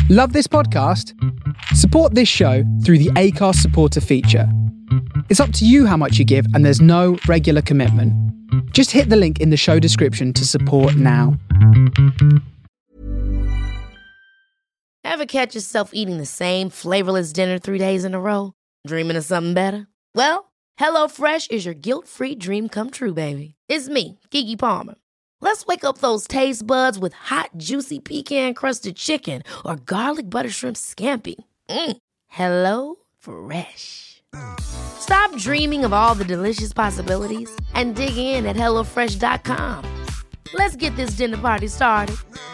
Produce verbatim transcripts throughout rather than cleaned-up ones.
Love this podcast? Support this show through the Acast supporter feature. It's up to you how much you give, and there's no regular commitment. Just hit the link in the show description to support now. Ever catch yourself eating the same flavorless dinner three days in a row? Dreaming of something better? Well, HelloFresh is your guilt-free dream come true, baby. It's me, Keke Palmer. Let's wake up those taste buds with hot, juicy pecan-crusted chicken or garlic butter shrimp scampi. Mm. Hello Fresh. Stop dreaming of all the delicious possibilities and dig in at hello fresh dot com. Let's get this dinner party started.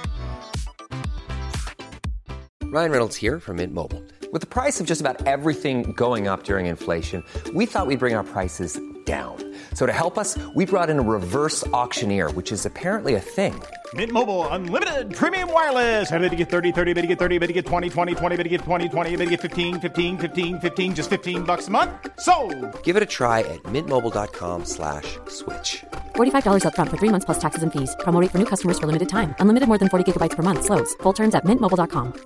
Ryan Reynolds here from Mint Mobile. With the price of just about everything going up during inflation, we thought we'd bring our prices down. So to help us, we brought in a reverse auctioneer, which is apparently a thing. Mint Mobile Unlimited Premium Wireless. How to get thirty, thirty, how to get thirty, how to get twenty, twenty, twenty, how to get twenty, twenty, how to get fifteen, fifteen, fifteen, fifteen, just fifteen bucks a month? Sold! Give it a try at mintmobile.com slash switch. forty-five dollars up front for three months plus taxes and fees. Promo rate for new customers for limited time. Unlimited more than forty gigabytes per month. Slows full terms at mint mobile dot com.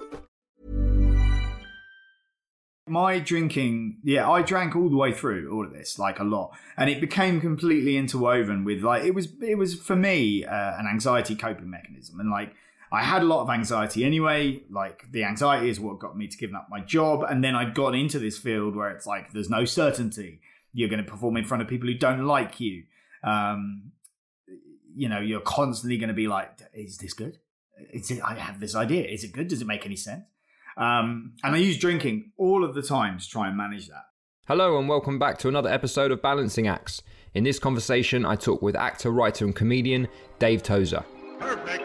My drinking, yeah, I drank all the way through all of this, like a lot, and it became completely interwoven with, like, it was, it was for me uh, an anxiety coping mechanism, and like I had a lot of anxiety anyway. Like the anxiety is what got me to giving up my job, and then I'd got into this field where it's like there's no certainty. You're going to perform in front of people who don't like you. Um, you know, you're constantly going to be like, "Is this good? Is it? I have this idea. Is it good? Does it make any sense?" Um, and I use drinking all of the time to try and manage that. Hello and welcome back to another episode of Balancing Acts. In this conversation, I talk with actor, writer and comedian Dave Tozer. Perfect.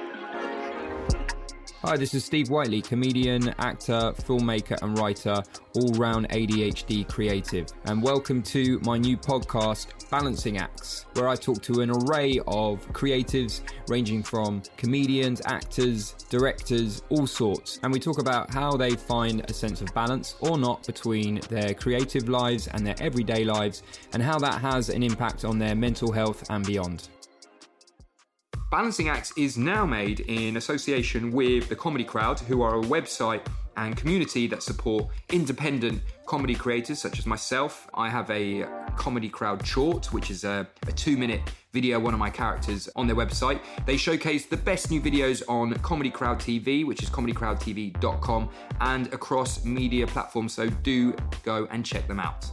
Hi, this is Steve Whiteley, comedian, actor, filmmaker and writer, all-round A D H D creative. And welcome to my new podcast, Balancing Acts, where I talk to an array of creatives ranging from comedians, actors, directors, all sorts. And we talk about how they find a sense of balance or not between their creative lives and their everyday lives, and how that has an impact on their mental health and beyond. Balancing Acts is now made in association with The Comedy Crowd, who are a website and community that support independent comedy creators such as myself. I have a Comedy Crowd short, which is a, a two-minute video, one of my characters on their website. They showcase the best new videos on Comedy Crowd T V, which is comedy crowd t v dot com, and across media platforms, so do go and check them out.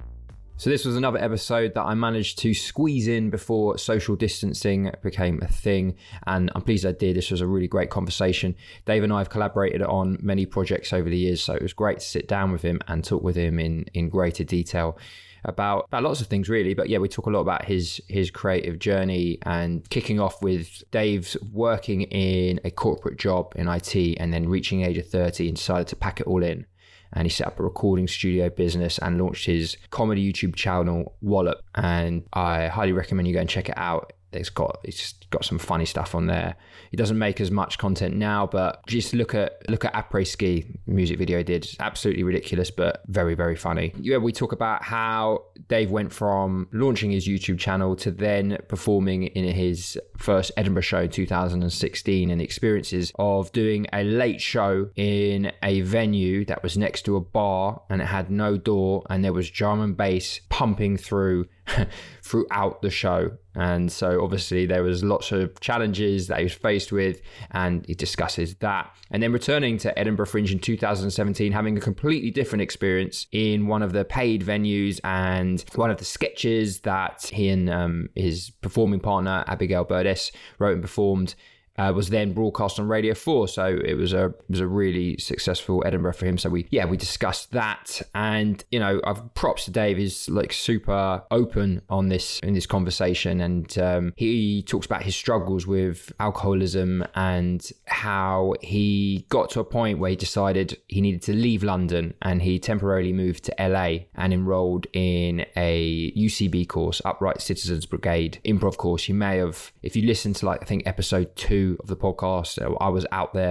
So this was another episode that I managed to squeeze in before social distancing became a thing, and I'm pleased I did. This was a really great conversation. Dave and I have collaborated on many projects over the years, so it was great to sit down with him and talk with him in, in greater detail about, about lots of things really. But yeah, we talk a lot about his his creative journey, and kicking off with Dave's working in a corporate job in I T and then reaching the age of thirty and decided to pack it all in. And he set up a recording studio business and launched his comedy YouTube channel, Wallop. And I highly recommend you go and check it out. It's got it's got some funny stuff on there. He doesn't make as much content now, but just look at look at Après Ski music video he did. Absolutely ridiculous, but very, very funny. Yeah, we talk about how Dave went from launching his YouTube channel to then performing in his first Edinburgh show in two thousand sixteen, and the experiences of doing a late show in a venue that was next to a bar and it had no door, and there was drum and bass pumping through throughout the show. And so obviously there was lots of challenges that he was faced with, and he discusses that. And then returning to Edinburgh Fringe in two thousand seventeen, having a completely different experience in one of the paid venues, and one of the sketches that he and um, his performing partner Abigail Burdess wrote and performed Uh, was then broadcast on Radio four, so it was a it was a really successful Edinburgh for him. So we yeah we discussed that, and you know I've props to Dave. He's like super open on this in this conversation, and um, he talks about his struggles with alcoholism and how he got to a point where he decided he needed to leave London, and he temporarily moved to L A and enrolled in a U C B course, Upright Citizens Brigade improv course. You may have, if you listen to like I think episode two of the podcast, I was out there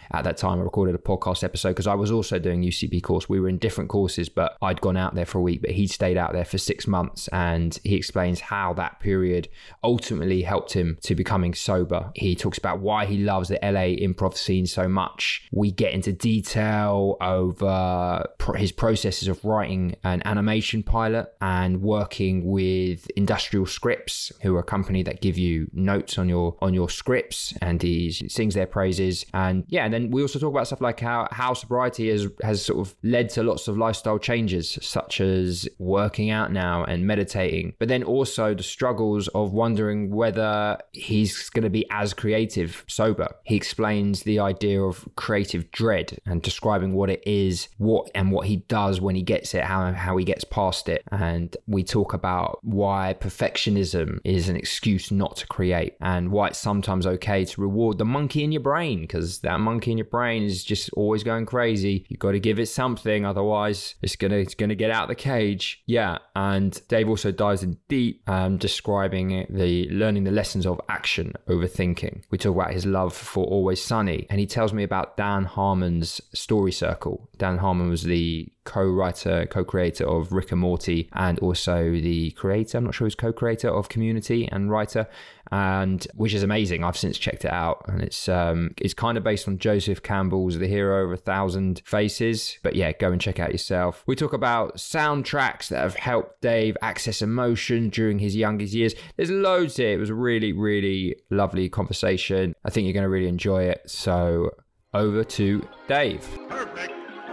at that time I recorded a podcast episode because I was also doing U C B course. We were in different courses, but I'd gone out there for a week, but he'd stayed out there for six months. And he explains how that period ultimately helped him to becoming sober. He talks about why he loves the L A improv scene so much. We get into detail over his processes of writing an animation pilot and working with Industrial Scripts, who are a company that give you notes on your on your scripts, and he sings their praises. And yeah, and then we also talk about stuff like how how sobriety has has sort of led to lots of lifestyle changes, such as working out now and meditating, but then also the struggles of wondering whether he's going to be as creative sober. He explains the idea of creative dread and describing what it is, what and what he does when he gets it, how how he gets past it. And we talk about why perfectionism is an excuse not to create, and why it's sometimes okay to reward the monkey in your brain, because that monkey in your brain is just always going crazy. You've got to give it something, otherwise it's gonna it's gonna get out of the cage. Yeah, and Dave also dives in deep, um, describing it, the learning the lessons of action over thinking. We talk about his love for Always Sunny, and he tells me about Dan Harmon's Story Circle. Dan Harmon was the co-writer, co-creator of Rick and Morty, and also the creator, I'm not sure who's co-creator of Community and writer, and which is amazing. I've since checked it out, and it's um it's kind of based on Joseph Campbell's The Hero of a Thousand Faces. But yeah, go and check out yourself. We talk about soundtracks that have helped Dave access emotion during his youngest years. There's loads here. It was a really, really lovely conversation. I think you're going to really enjoy it. So over to Dave. Perfect.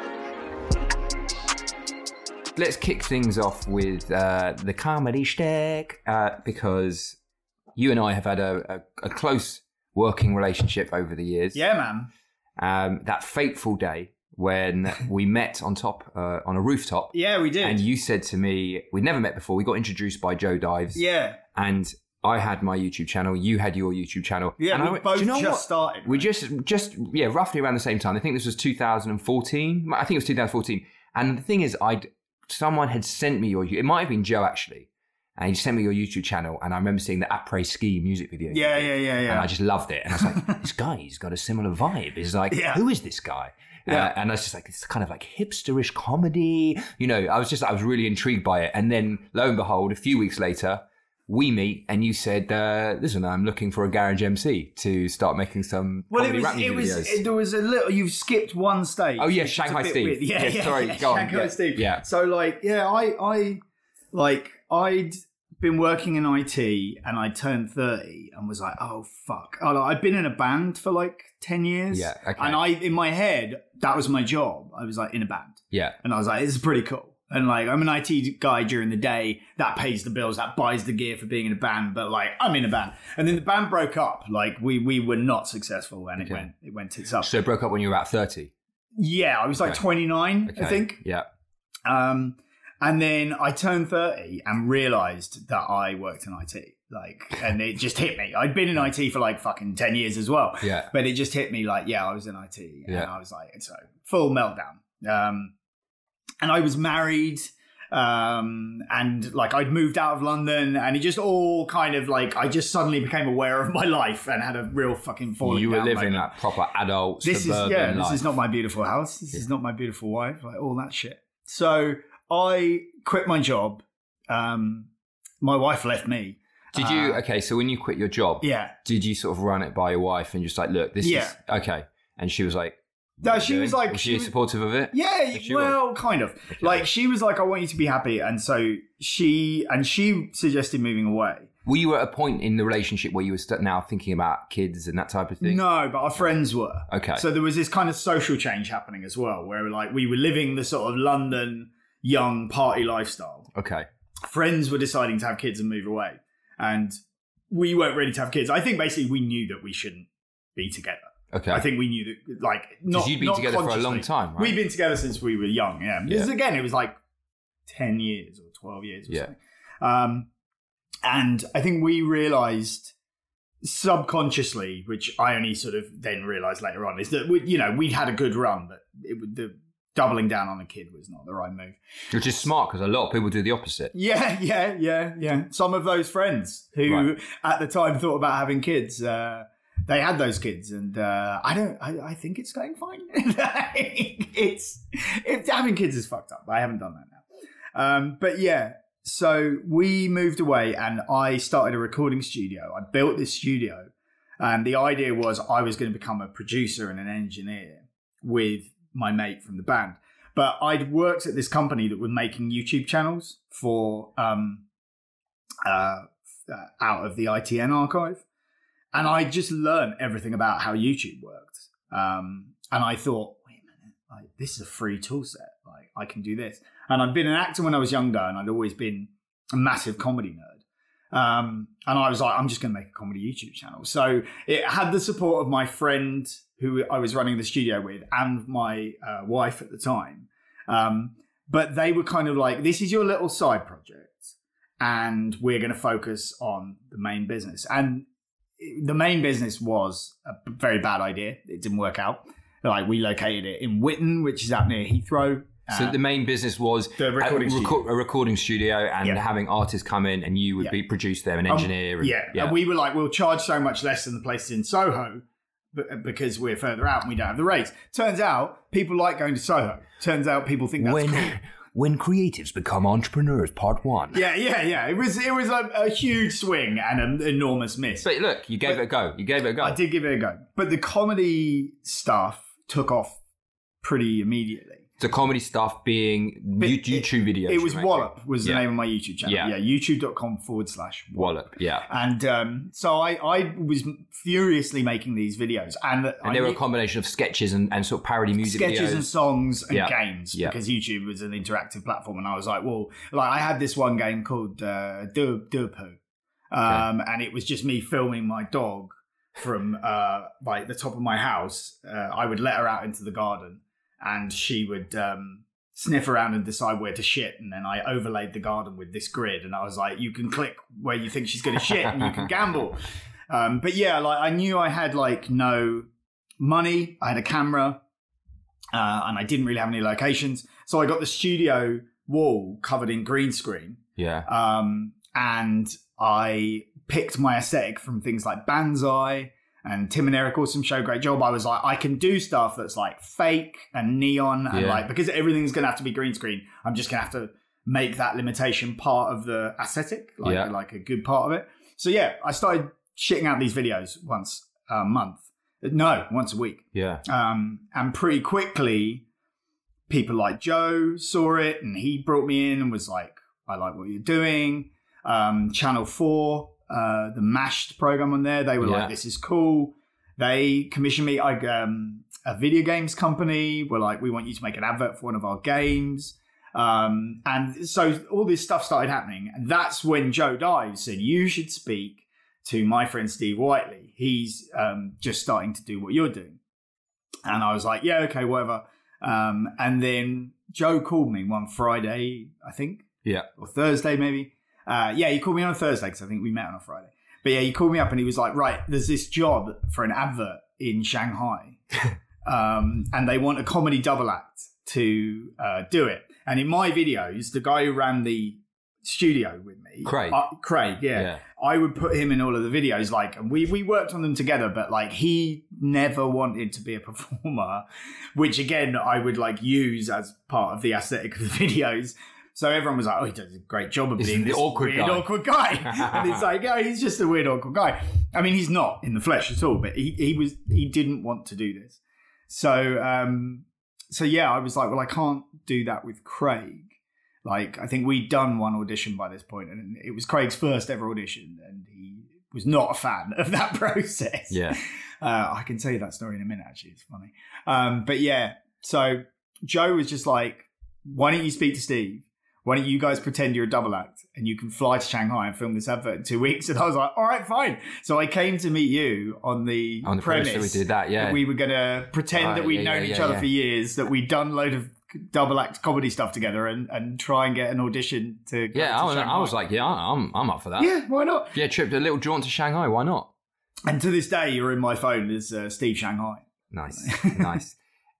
Let's kick things off with uh, the comedy shtick, uh, because you and I have had a, a, a close working relationship over the years. Yeah, man. Um, that fateful day when we met on top, uh, on a rooftop. Yeah, we did. And you said to me, we'd never met before. We got introduced by Joe Dives. Yeah. And I had my YouTube channel. You had your YouTube channel. Yeah, and we I went, both "Do you know just what? started. We right? just, just yeah, roughly around the same time. I think this was two thousand fourteen. I think it was two thousand fourteen. And the thing is, I'd someone had sent me your. It might have been Joe actually, and he sent me your YouTube channel. And I remember seeing the Après Ski music video. Yeah, yeah, yeah, yeah. And I just loved it. And I was like, this guy, he's got a similar vibe. It's like, Yeah. who is this guy? Yeah. Uh, and I was just like, it's kind of like hipsterish comedy. You know, I was just, I was really intrigued by it. And then lo and behold, a few weeks later, we meet, and you said, uh, listen, I'm looking for a garage M C to start making some Well, it comedy was, rap it music was, videos. it, there was a little, you've skipped one stage. Oh, yeah, which is a Shanghai bit Steve. weird. Yeah, Yeah, yeah, sorry, yeah, go on. Shanghai Yeah, Steve. yeah. So, like, yeah, I, I, like, I'd been working in I T, and I turned thirty and was like, oh, fuck. Oh, like, I'd been in a band for like ten years. Yeah, okay. And I, in my head, that was my job. I was like in a band. Yeah. And I was like, this is pretty cool. And like, I'm an I T guy during the day. That pays the bills. That buys the gear for being in a band. But like, I'm in a band. And then the band broke up. Like, we we were not successful, and Okay. it went it went tits up. So it broke up when you were about thirty. Yeah, I was like Okay. twenty-nine, Okay. I think. Yeah. Um, and then I turned thirty and realised that I worked in I T. Like, and it just hit me. I'd been in I T for like fucking ten years as well. Yeah. But it just hit me like, yeah, I was in I T. And Yeah. I was like, so full meltdown. Um, and I was married. Um, and like I'd moved out of London, and it just all kind of like, I just suddenly became aware of my life and had a real fucking falling You were down living moment. that proper adult This is, suburban yeah, life. this is not my beautiful house. This is not my beautiful wife, like all that shit. So I quit my job. Um, my wife left me. Did you, Uh, okay, so when you quit your job, Yeah. did you sort of run it by your wife and just like, look, this Yeah. is, okay. And she was like, No, what are you she was doing? like- was she she was- supportive of it? Yeah, She well, kind of. Like, she was like, I want you to be happy. And so she, and she suggested moving away. Were you at a point in the relationship where you were st- now thinking about kids and that type of thing? No, but our friends were. Okay. So there was this kind of social change happening as well, where like we were living the sort of London young party lifestyle. Okay. Friends were deciding to have kids and move away. And we weren't ready to have kids. I think basically we knew that we shouldn't be together. Okay. I think we knew that, like, not. you'd been not together for a long consciously. time, right? We've been together since we were young, yeah. Because Yeah. again, it was like ten years or twelve years or Yeah. something. Um, and I think we realised subconsciously, which I only sort of then realised later on, is that, we, you know, we'd had a good run, but it would, the doubling down on a kid was not the right move. Which is smart because a lot of people do the opposite. Yeah, yeah, yeah, yeah. Some of those friends who Right. at the time thought about having kids uh, they had those kids, and uh, I don't. I, I think it's going fine. it's it's having kids is fucked up. I haven't done that now. Um, but yeah, so we moved away, and I started a recording studio. I built this studio, and the idea was I was going to become a producer and an engineer with my mate from the band. But I'd worked at this company that was making YouTube channels for um, uh, out of the I T N archive. And I just learned everything about how YouTube worked. Um, and I thought, wait a minute, like, this is a free tool set. Like, I can do this. And I'd been an actor when I was younger, and I'd always been a massive comedy nerd. Um, and I was like, I'm just going to make a comedy YouTube channel. So it had the support of my friend who I was running the studio with and my uh, wife at the time. Um, but they were kind of like, this is your little side project, and we're going to focus on the main business. And the main business was a very bad idea. It didn't work out. Like, we located it in Witton, which is out near Heathrow. So uh, the main business was the recording a, studio. a recording studio and Yeah. having artists come in, and you would Yeah. be produce them and engineer. Um, and, yeah. yeah. And we were like, we'll charge so much less than the places in Soho b- because we're further out and we don't have the rates. Turns out people like going to Soho. Turns out people think that's when cool. when creatives become entrepreneurs, part one. Yeah, yeah, yeah. It was it was a, a huge swing and an enormous miss. But look, you gave But it a go. You gave it a go. I did give it a go. But the comedy stuff took off pretty immediately. The comedy stuff being But you- it- YouTube videos. It was you're making. Wallop was the Yeah. name of my YouTube channel. Yeah. Yeah, youtube.com forward slash Wallop, yeah. And um, so I, I was furiously making these videos. And, And I they were a knew- combination of sketches and, and sort of parody music sketches videos. and songs and Yeah. games Yeah. because YouTube was an interactive platform. And I was like, well, like I had this one game called uh, Do Do Poo. Um, and it was just me filming my dog from uh, like the top of my house. Uh, I would let her out into the garden, and she would um, sniff around and decide where to shit. And then I overlaid the garden with this grid, and I was like, you can click where you think she's going to shit, and you can gamble. Um, but yeah, like I knew I had like no money. I had a camera, uh, and I didn't really have any locations. So I got the studio wall covered in green screen. Yeah. Um, and I picked my aesthetic from things like Banzai and Tim and Eric Awesome Show, great job. I was like, I can do stuff that's like fake and neon and Yeah. like, because everything's going to have to be green screen, I'm just going to have to make that limitation part of the aesthetic, like, Yeah. like a good part of it. So yeah, I started shitting out these videos once a month. No, once a week. Yeah. Um, and pretty quickly, people like Joe saw it, and he brought me in and was like, I like what you're doing. Um, Channel four, uh, the Mashed program on there, they were Yeah. like, this is cool. They commissioned me, like, um, a video games company were like, we want you to make an advert for one of our games. Um, and so all this stuff started happening. And that's when Joe Dives said, you should speak to my friend Steve Whiteley. He's um, just starting to do what you're doing. And I was like, yeah, okay, whatever. Um, and then Joe called me one Friday, I think, Yeah. or Thursday maybe. Uh, yeah, he called me on a Thursday because I think we met on a Friday. But yeah, he called me up and he was like, right, there's this job for an advert in Shanghai. um, and they want a comedy double act to uh, do it. And in my videos, the guy who ran the studio with me, Craig. uh, Craig, yeah, Yeah. I would put him in all of the videos. Like, and we we worked on them together, but like he never wanted to be a performer, which again I would like use as part of the aesthetic of the videos. So everyone was like, "Oh, he does a great job of He's being the this awkward weird, guy." awkward guy." And it's like, "Yeah, he's just a weird, awkward guy." I mean, he's not in the flesh at all, but he he was he didn't want to do this. So um, so yeah, I was like, "Well, I can't do that with Craig." Like, I think we'd done one audition by this point, and it was Craig's first ever audition, and he was not a fan of that process. Yeah. Uh, I can tell you that story in a minute, actually. It's funny. Um, but yeah, so Joe was just like, why don't you speak to Steve? Why don't you guys pretend you're a double act and you can fly to Shanghai and film this advert in two weeks? And I was like, all right, fine. So I came to meet you on the, On the premise that we did that, yeah. we were going to pretend Right, that we'd yeah, known yeah, each yeah, other yeah. for years, that we'd done a load of double act comedy stuff together and, and try and get an audition to go Yeah, to I was, I Shanghai. was like, yeah, I'm I'm up for that. yeah, why not? Yeah, trip, a little jaunt to Shanghai, why not? And to this day, you're in my phone as uh, Steve Shanghai. Nice, nice.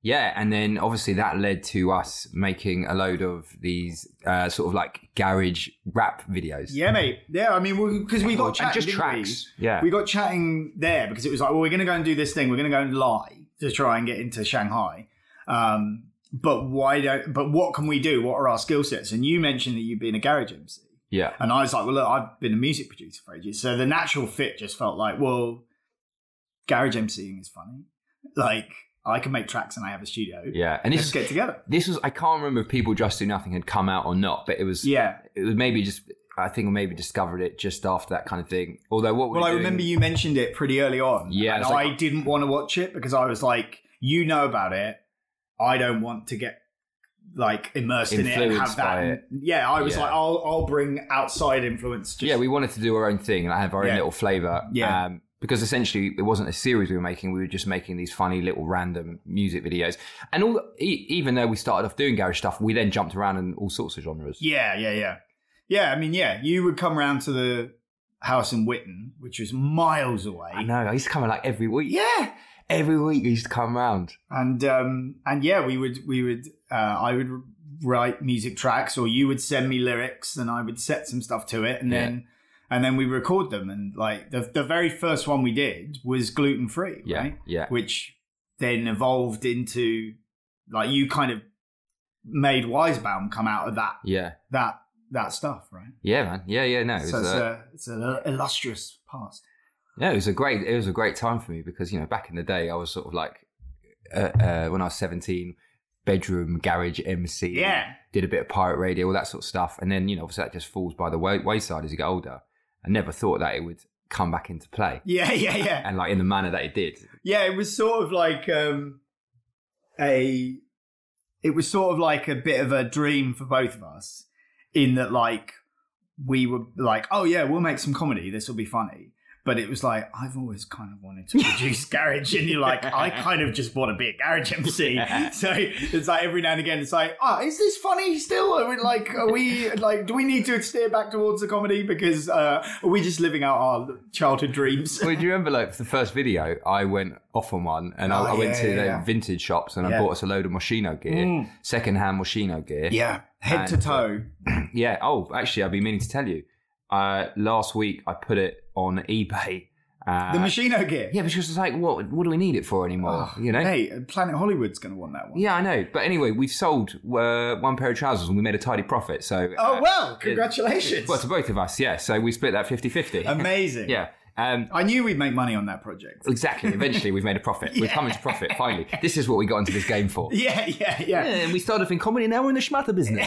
Yeah, and then obviously that led to us making a load of these uh, sort of like garage rap videos. Yeah, mate. Yeah, I mean, because we, we got chatting, just didn't tracks. We? Yeah, we got chatting there because it was like, well, we're going to go and do this thing. We're going to go and lie to try and get into Shanghai. Um, but why don't? But what can we do? What are our skill sets? And you mentioned that you've been a garage M C. Yeah, and I was like, well, look, I've been a music producer for ages, so the natural fit just felt like, well, garage MCing is funny. Like, I can make tracks and I have a studio. Yeah, and let's this, get together. This was, I can't remember if People Just Do Nothing had come out or not, but it was, yeah, it was maybe just, I think I maybe discovered it just after that kind of thing. Although what well, I doing, remember you mentioned it pretty early on. Yeah, and like, I didn't want to watch it because I was like, you know about it. I don't want to get like immersed in it and have that. It. Yeah, I was yeah. like, I'll I'll bring outside influence. Just... Yeah, we wanted to do our own thing and have our yeah. own little flavour. Yeah. Um, because essentially it wasn't a series we were making, we were just making these funny little random music videos. And all e- even though we started off doing garage stuff, we then jumped around in all sorts of genres. Yeah, yeah, yeah. Yeah, I mean, yeah, you would come around to the house in Witton, which was miles away. I know, I used to come like every week. Yeah. Every week I used to come around. And um, and yeah, we would, we would, uh, I would write music tracks or you would send me lyrics and I would set some stuff to it and yeah. then... And then we record them, and like the the very first one we did was gluten free, yeah, right? Yeah. Which then evolved into like you kind of made Wisebaum come out of that, yeah, that that stuff, right? Yeah, man. Yeah, yeah. No, it so was it's, a, a, it's an illustrious past. Yeah, it was a great it was a great time for me because you know back in the day I was sort of like uh, uh, when I was seventeen. Bedroom garage M C, yeah, did a bit of pirate radio, all that sort of stuff, and then you know obviously that just falls by the way- wayside as you get older. I never thought that it would come back into play. Yeah, yeah, yeah. And like in the manner that it did. Yeah, it was sort of like um, a... It was sort of like a bit of a dream for both of us in that like we were like, oh yeah, we'll make some comedy. This will be funny. But it was like, I've always kind of wanted to produce garage. And you're like, I kind of just want to be a garage M C. So it's like every now and again, it's like, oh, is this funny still? Are we like, are we like, do we need to steer back towards the comedy? Because uh, are we just living out our childhood dreams? Well, do you remember like the first video, I went off on one and I, oh, I went yeah, to yeah, the yeah. vintage shops and yeah. I bought us a load of Moschino gear, mm. second-hand Moschino gear. Yeah, head and, to toe. Uh, yeah. Oh, actually, I've been meaning to tell you. Uh, last week, I put it on eBay. Uh, the Moschino gear? Yeah, because it's like, what What do we need it for anymore? Oh, you know? Hey, Planet Hollywood's going to want that one. Yeah, I know. But anyway, we've sold uh, one pair of trousers and we made a tidy profit. So. Oh, uh, well, congratulations. It, well, to both of us, yeah. So we split that fifty-fifty. Amazing. Yeah. Um, I knew we'd make money on that project. Exactly. Eventually, we've made a profit. yeah. We've come into profit, finally. This is what we got into this game for. Yeah, yeah, yeah. yeah and we started off in comedy, now we're in the schmatter business.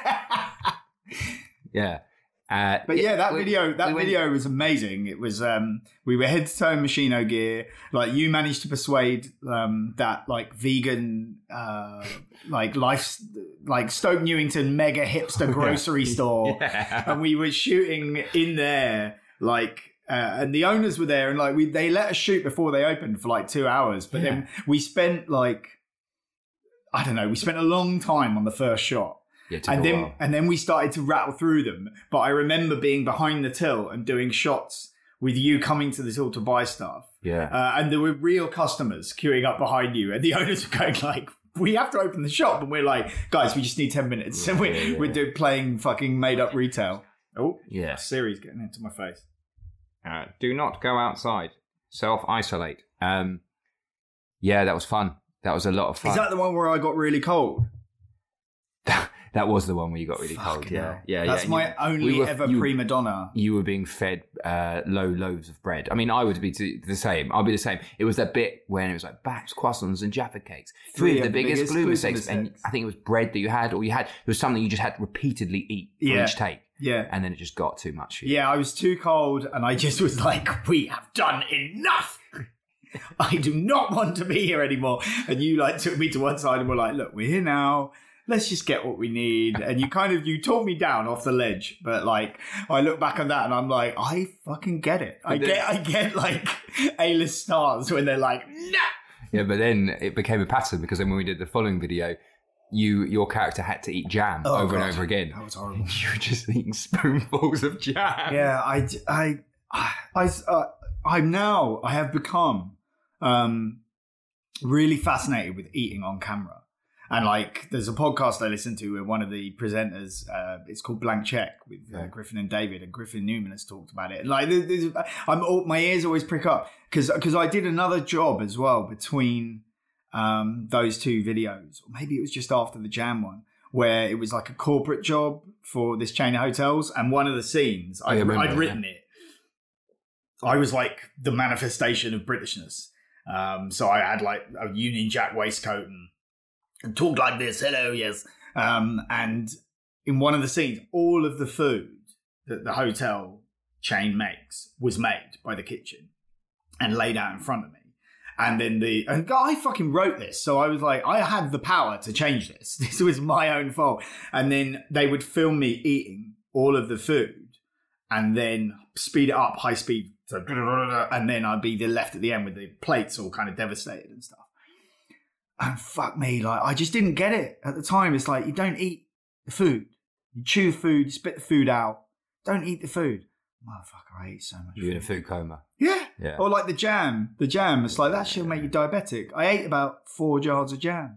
yeah. Uh, but yeah, that we, video, that we went, video was amazing. It was, um, we were head to toe in Moschino gear. Like you managed to persuade, um, that like vegan, uh, like life, like Stoke Newington mega hipster grocery store. Yeah. And we were shooting in there, like, uh, and the owners were there and like we, they let us shoot before they opened for like two hours. But yeah. then we spent like, I don't know, we spent a long time on the first shot. Yeah, and then and then we started to rattle through them. But I remember being behind the till and doing shots with you coming to the till to buy stuff. Yeah. Uh, and there were real customers queuing up behind you. And the owners were going like, we have to open the shop. And we're like, guys, we just need ten minutes. Yeah, and we're, yeah, yeah. we're doing, playing fucking made up retail. Oh, yeah. Siri's getting into my face. Uh, do not go outside. Self-isolate. Um, yeah, that was fun. That was a lot of fun. Is that the one where I got really cold? That was the one where you got really cold. Yeah, hell. yeah, That's yeah. my you, only we were, ever you, prima donna. You were being fed uh, low loaves of bread. I mean, I would be t- the same. I'll be the same. It was that bit when it was like baps, croissants, and Jaffa cakes. Three, Three of the, the biggest, biggest glue mistakes. And I think it was bread that you had, or you had. It was something you just had to repeatedly eat for yeah. each take. Yeah. And then it just got too much. Yeah, I was too cold, and I just was like, we have done enough. I do not want to be here anymore. And you like took me to one side and were like, look, we're here now. Let's just get what we need. And you kind of, you talked me down off the ledge. But like, I look back on that and I'm like, I fucking get it. I then, get, I get like A-list stars when they're like, nah. Yeah, but then it became a pattern because then when we did the following video, you, your character had to eat jam oh, over God. and over again. That was horrible. You were just eating spoonfuls of jam. Yeah, I, I, I, I uh, I'm now, I have become, um, really fascinated with eating on camera. And like, there's a podcast I listen to where one of the presenters, uh, it's called Blank Check with uh, Griffin and David, and Griffin Newman has talked about it. And like, there's, there's, I'm my ears always prick up because because I did another job as well between um, those two videos, or maybe it was just after the Jam one, where it was like a corporate job for this chain of hotels, and one of the scenes I'd, remember, I'd written yeah. it. I was like the manifestation of Britishness. Um, so I had like a Union Jack waistcoat and. And talk like this, hello, yes. Um, and in one of the scenes, all of the food that the hotel chain makes was made by the kitchen and laid out in front of me. And then the and I fucking wrote this, so I was like, I had the power to change this. This was my own fault. And then they would film me eating all of the food, and then speed it up, high speed, so, and then I'd be left at the end with the plates all kind of devastated and stuff. And fuck me, like, I just didn't get it at the time. It's like, you don't eat the food. You chew food, you spit the food out. Don't eat the food. Motherfucker, I ate so much You're food. in a food coma. Yeah. yeah. Or like the jam. The jam, it's like, that shit'll make you diabetic. I ate about four jars of jam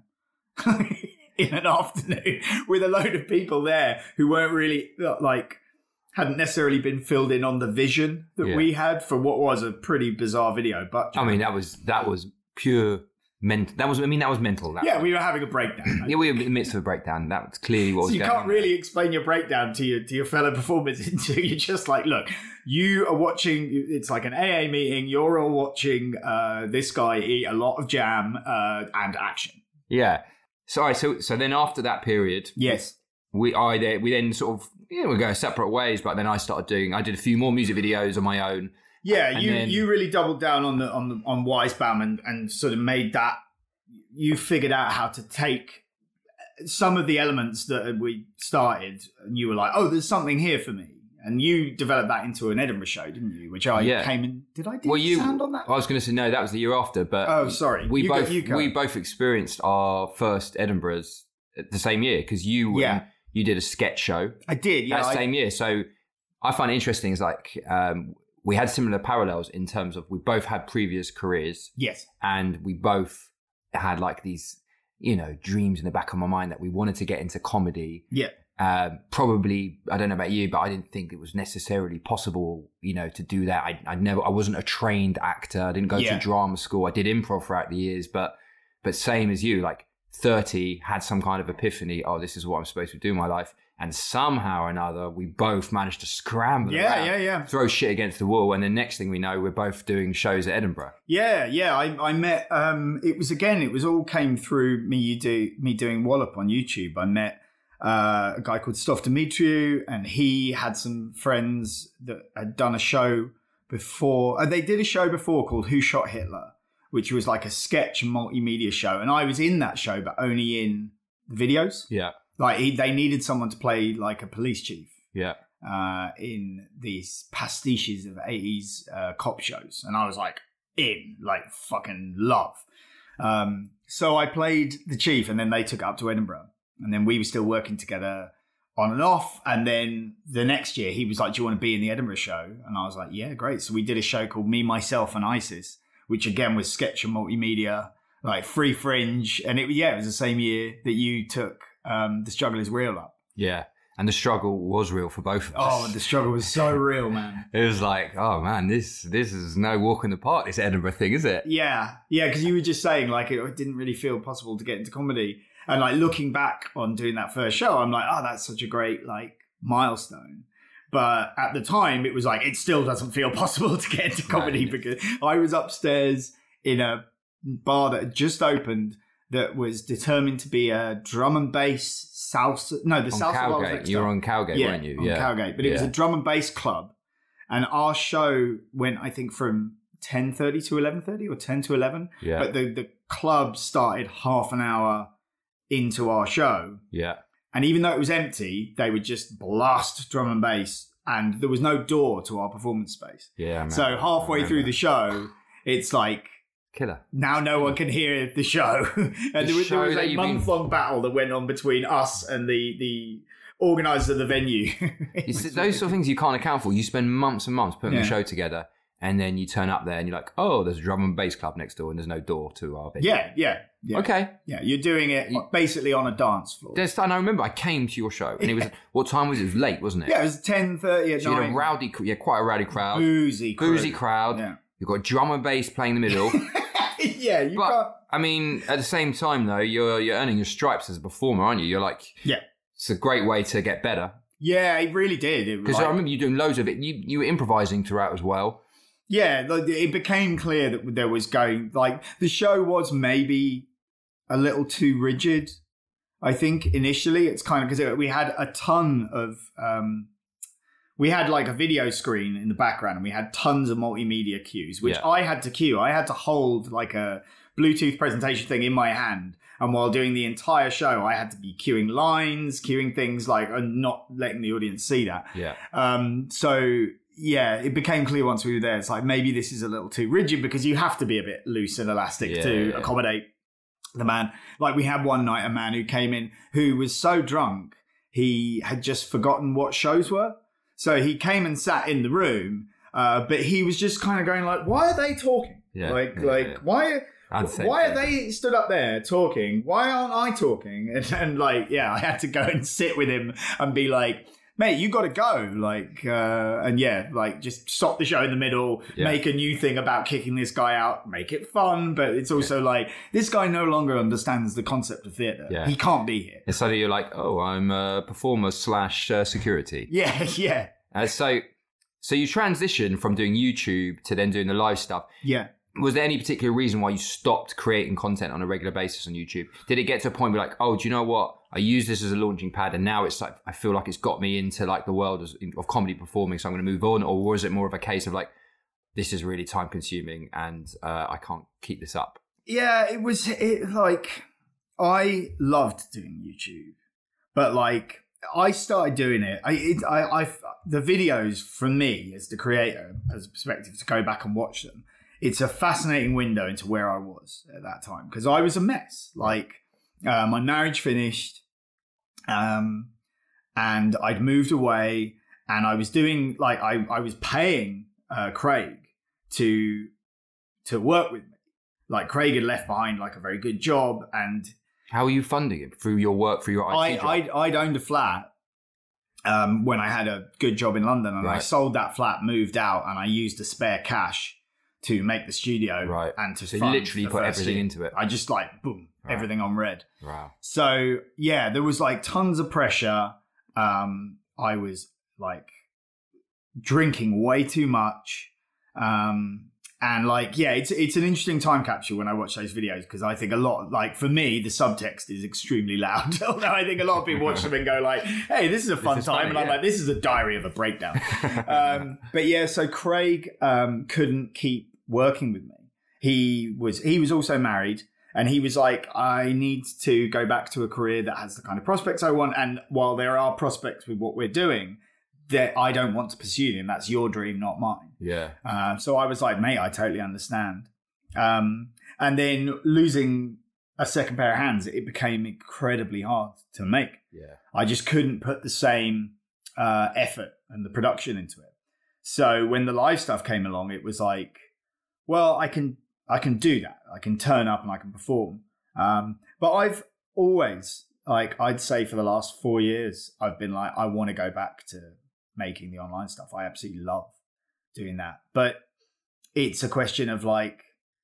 in an afternoon with a load of people there who weren't really, like, hadn't necessarily been filled in on the vision that yeah. we had for what was a pretty bizarre video. But I mean, that was that was pure... Mental. That was. I mean, that was mental. That yeah, was. we were having a breakdown. yeah, we were in the midst of a breakdown. That was clearly what so was you going can't on. really explain your breakdown to your to your fellow performers until you're just like, look, you are watching. It's like an A A meeting. You're all watching uh, this guy eat a lot of jam uh, and action. Yeah. Sorry. So so then after that period, yes, we I we then sort of you know we go separate ways. But then I started doing. I did a few more music videos on my own. Yeah, you then, you really doubled down on the on the on Weissbaum and and sort of made that. You figured out how to take some of the elements that we started, and you were like, "Oh, there's something here for me." And you developed that into an Edinburgh show, didn't you? Which I yeah. came in. Did I do well, you, sound on that? I was going to say no. That was the year after, but oh, sorry. We you both go, you go. we both experienced our first Edinburghs the same year because you yeah. you did a sketch show. I did. Yeah, that I, same year. So I find it interesting. Is like um, we had similar parallels in terms of we both had previous careers. Yes, and we both. Had like these, you know, dreams in the back of my mind that we wanted to get into comedy. Yeah. Um, probably, I don't know about you, but I didn't think it was necessarily possible, you know, to do that. I, I never, I wasn't a trained actor. I didn't go yeah. to drama school. I did improv throughout the years, but, but same as you, like thirty, had some kind of epiphany. Oh, this is what I'm supposed to do in my life. And somehow or another, we both managed to scramble yeah, around, yeah, yeah. throw shit against the wall. And the next thing we know, we're both doing shows at Edinburgh. Yeah, yeah. I, I met, um, it was again, it was all came through me, you do, me doing Wallop on YouTube. I met uh, a guy called Stoff Dimitriou, and he had some friends that had done a show before. Uh, they did a show before called Who Shot Hitler, which was like a sketch multimedia show. And I was in that show, but only in the videos. Yeah. Like he, they needed someone to play like a police chief. Yeah. Uh, in these pastiches of eighties uh, cop shows. And I was like, in, like fucking love. Um, so I played the chief, and then they took it up to Edinburgh. And then we were still working together on and off. And then the next year he was like, do you want to be in the Edinburgh show? And I was like, yeah, great. So we did a show called Me, Myself and ISIS, which again was sketch and multimedia, like Free Fringe. And it yeah, it was the same year that you took um, The Struggle Is Real up. Yeah. And the struggle was real for both of us. Oh, the struggle was so real, man. It was like, oh man, this this is no walk in the park, this Edinburgh thing, is it? Yeah. Yeah, because you were just saying like it didn't really feel possible to get into comedy. And like looking back on doing that first show, I'm like, oh, that's such a great like milestone. But at the time, it was like, it still doesn't feel possible to get into comedy right. because I was upstairs in a bar that had just opened that was determined to be a drum and bass salsa. No, the on salsa bar was Cowgate. next You were door. on Cowgate, yeah, weren't you? On yeah, Cowgate. But it yeah. was a drum and bass club. And our show went, I think, from ten thirty to eleven thirty or ten to eleven. Yeah. But the, the club started half an hour into our show. Yeah. And even though it was empty, they would just blast drum and bass. And there was no door to our performance space. Yeah. Man. So halfway through the show, it's like, killer. Now no one can hear the show. and the there was, show there was a month-long been... battle that went on between us and the, the organisers of the venue. It's those sort of things you can't account for. You spend months and months putting yeah. a show together, and then you turn up there and you're like, oh, there's a drum and bass club next door and there's no door to our venue. Yeah, yeah, yeah. Okay. Yeah, you're doing it basically on a dance floor. There's, and I remember I came to your show and it was, what time was it? It was late, wasn't it? Yeah, it was ten thirty at so night. You had a rowdy, yeah, quite a rowdy crowd. Boozy crowd. Boozy crowd. Yeah. You've got drum and bass playing in the middle. yeah, you but, got... I mean, at the same time though, you're you're earning your stripes as a performer, aren't you? You're like, yeah, it's a great way to get better. Yeah, it really did. Because like... I remember you doing loads of it. You you were improvising throughout as well. Yeah, it became clear that there was going, like, the show was maybe a little too rigid, I think, initially. It's kind of, because we had a ton of, um, we had like a video screen in the background and we had tons of multimedia cues, which yeah. I had to cue. I had to hold like a Bluetooth presentation thing in my hand. And while doing the entire show, I had to be cueing lines, cueing things like, and not letting the audience see that. Yeah. Um, so... Yeah, it became clear once we were there. It's like, maybe this is a little too rigid because you have to be a bit loose and elastic yeah, to yeah. accommodate the man. Like we had one night a man who came in who was so drunk, he had just forgotten what shows were. So he came and sat in the room, uh, but he was just kind of going like, why are they talking? Yeah, like, yeah, like yeah. why... Why thing. are they stood up there talking? Why aren't I talking? And, and like, yeah, I had to go and sit with him and be like, mate, you got to go. Like, uh, and yeah, like just stop the show in the middle, yeah. make a new thing about kicking this guy out, make it fun. But it's also yeah. like, this guy no longer understands the concept of theatre. Yeah. He can't be here. And so you're like, oh, I'm a performer slash uh, security. Yeah, yeah. Uh, so, so you transition from doing YouTube to then doing the live stuff. Yeah. Was there any particular reason why you stopped creating content on a regular basis on YouTube? Did it get to a point where like, oh, do you know what? I use this as a launching pad and now it's like, I feel like it's got me into like the world of, of comedy performing, so I'm going to move on? Or was it more of a case of like, this is really time consuming and uh, I can't keep this up? Yeah, it was it, like, I loved doing YouTube, but like, I started doing it. I, it, I, I, the videos for me as the creator, as a perspective to go back and watch them, it's a fascinating window into where I was at that time because I was a mess. Like uh, my marriage finished, um, and I'd moved away, and I was doing like I, I was paying uh, Craig to to work with me. Like Craig had left behind like a very good job, and how are you funding it through your work for your I T I job? I'd, I'd owned a flat um, when I had a good job in London, and right. I sold that flat, moved out, and I used the spare cash to make the studio right. and to so fund you literally put everything year. into it. I just like, boom, right. everything on red. Wow. So yeah, there was like tons of pressure. Um, I was like drinking way too much. Um, and like, yeah, it's it's an interesting time capsule when I watch those videos because I think a lot, like for me, the subtext is extremely loud. Although I think a lot of people watch them and go like, hey, this is a fun is time. funny, and I'm yeah. like, this is a diary of a breakdown. um, but yeah, so Craig um, couldn't keep working with me. He was he was also married. And he was like, I need to go back to a career that has the kind of prospects I want. And while there are prospects with what we're doing, that I don't want to pursue them. That's your dream, not mine. Yeah. Uh, so I was like, mate, I totally understand. Um, and then losing a second pair of hands, it became incredibly hard to make. Yeah. I just couldn't put the same uh, effort and the production into it. So when the live stuff came along, it was like, well, I can I can do that. I can turn up and I can perform. Um, but I've always, like I'd say for the last four years, I've been like, I want to go back to making the online stuff. I absolutely love doing that. But it's a question of like,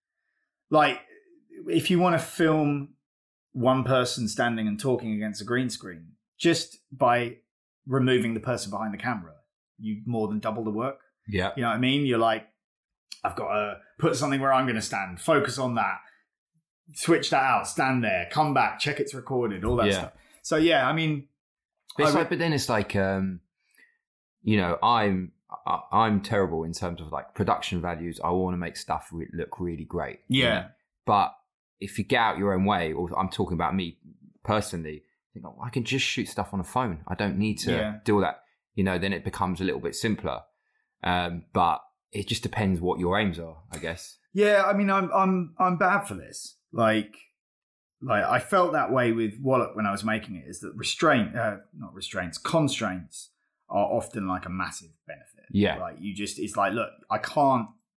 like if you want to film one person standing and talking against a green screen, just by removing the person behind the camera, you more than double the work. Yeah. You know what I mean? You're like, I've got to put something where I'm going to stand, focus on that, switch that out, stand there, come back, check it's recorded, all that yeah. stuff. So yeah, I mean, but, it's I, like, but then it's like, um, you know, I'm I, I'm terrible in terms of like production values. I want to make stuff re- look really great. Yeah. You know? But if you get out your own way, or I'm talking about me personally, I think, oh, I can just shoot stuff on a phone. I don't need to yeah. do all that. You know, then it becomes a little bit simpler. Um, but it just depends what your aims are, I guess. Yeah, I mean, I'm I'm I'm bad for this. Like, like I felt that way with Wallop when I was making it. Is that restraint, uh, not restraints, constraints are often like a massive benefit. Yeah, like you just, it's like, look, I can't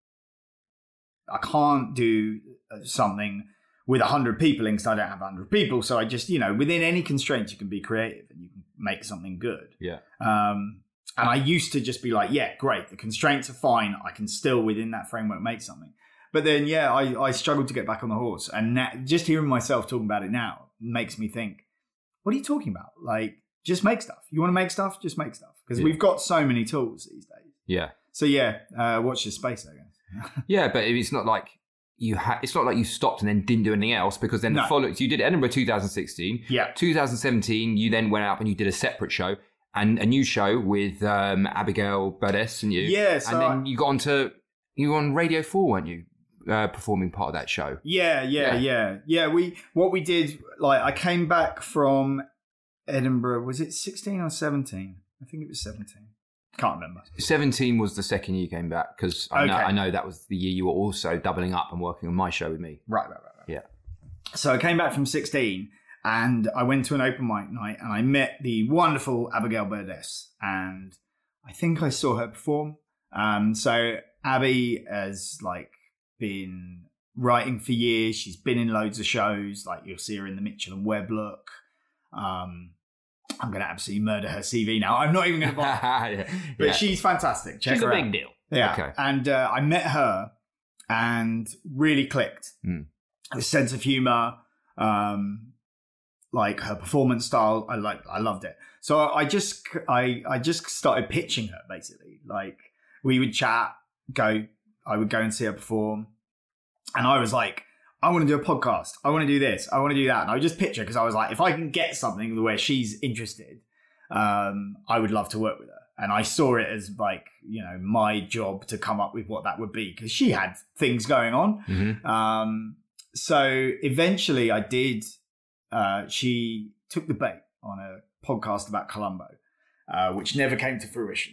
I can't do something with a hundred people in because I don't have a hundred people. So I just, you know, within any constraints, you can be creative and you can make something good. Yeah. Um, and I used to just be like, yeah, great. The constraints are fine. I can still, within that framework, make something. But then, yeah, I, I struggled to get back on the horse. And now, just hearing myself talking about it now makes me think, what are you talking about? Like, just make stuff. You want to make stuff? Just make stuff. Because yeah. we've got so many tools these days. Yeah. So, yeah, uh, watch this space, I guess. Yeah, but it's not like you had. It's not like you stopped and then didn't do anything else, because then No. the follow. So you did Edinburgh twenty sixteen. Yeah. twenty seventeen, you then went out and you did a separate show and a new show with um, Abigail Burdess and you. Yeah, so and then I- you got onto you were on Radio Four, weren't you? Uh, performing part of that show. Yeah, yeah, Yeah. yeah, yeah. We what we did, like, I came back from Edinburgh. Was it sixteen or seventeen? I think it was seventeen. Can't remember. seventeen was the second year you came back, because I, know, Okay. I know that was the year you were also doubling up and working on my show with me. Right, right, right, right. Yeah. So I came back from sixteen and I went to an open mic night and I met the wonderful Abigail Burdess, and I think I saw her perform. Um, so Abby has like been writing for years. She's been in loads of shows. Like, you'll see her in the Mitchell and Webb look. Um, I'm going to absolutely murder her C V now. I'm not even going to bother. yeah. But Yeah. she's fantastic. Check She's her a big out. deal. Yeah. Okay. And uh, I met her and really clicked. Mm. The sense of humor, um, like her performance style, I like. I loved it. So I just, I, I just started pitching her basically. Like, we would chat, go. I would go and see her perform, and I was like, I want to do a podcast. I want to do this. I want to do that. And I would just pitch her because I was like, if I can get something where she's interested, um, I would love to work with her. And I saw it as like, you know, my job to come up with what that would be, because she had things going on. Mm-hmm. Um, so eventually I did, uh, she took the bait on a podcast about Columbo, uh, which never came to fruition.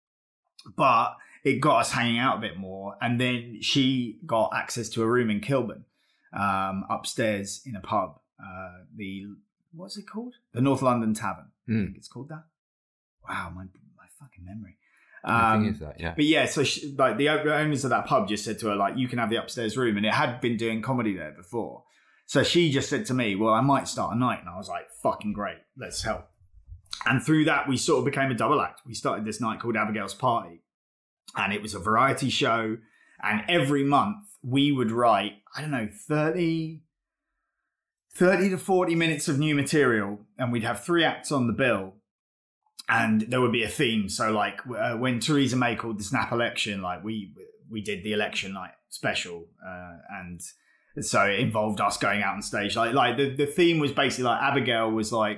But it got us hanging out a bit more. And then she got access to a room in Kilburn, um, upstairs in a pub. Uh, the, what's it called? The North London Tavern. Mm. I think it's called that. Wow, my my fucking memory. I Um, think is that, yeah. but yeah, so she, like the owners of that pub just said to her, like, you can have the upstairs room. And it had been doing comedy there before. So she just said to me, well, I might start a night. And I was like, fucking great. Let's help. And through that, we sort of became a double act. We started this night called Abigail's Party. And it was a variety show. And every month we would write, I don't know, thirty, thirty to forty minutes of new material. And we'd have three acts on the bill. And there would be a theme. So like uh, when Theresa May called the snap election, like we we did the election night special. Uh, and so it involved us going out on stage. Like like the, the theme was basically like Abigail was like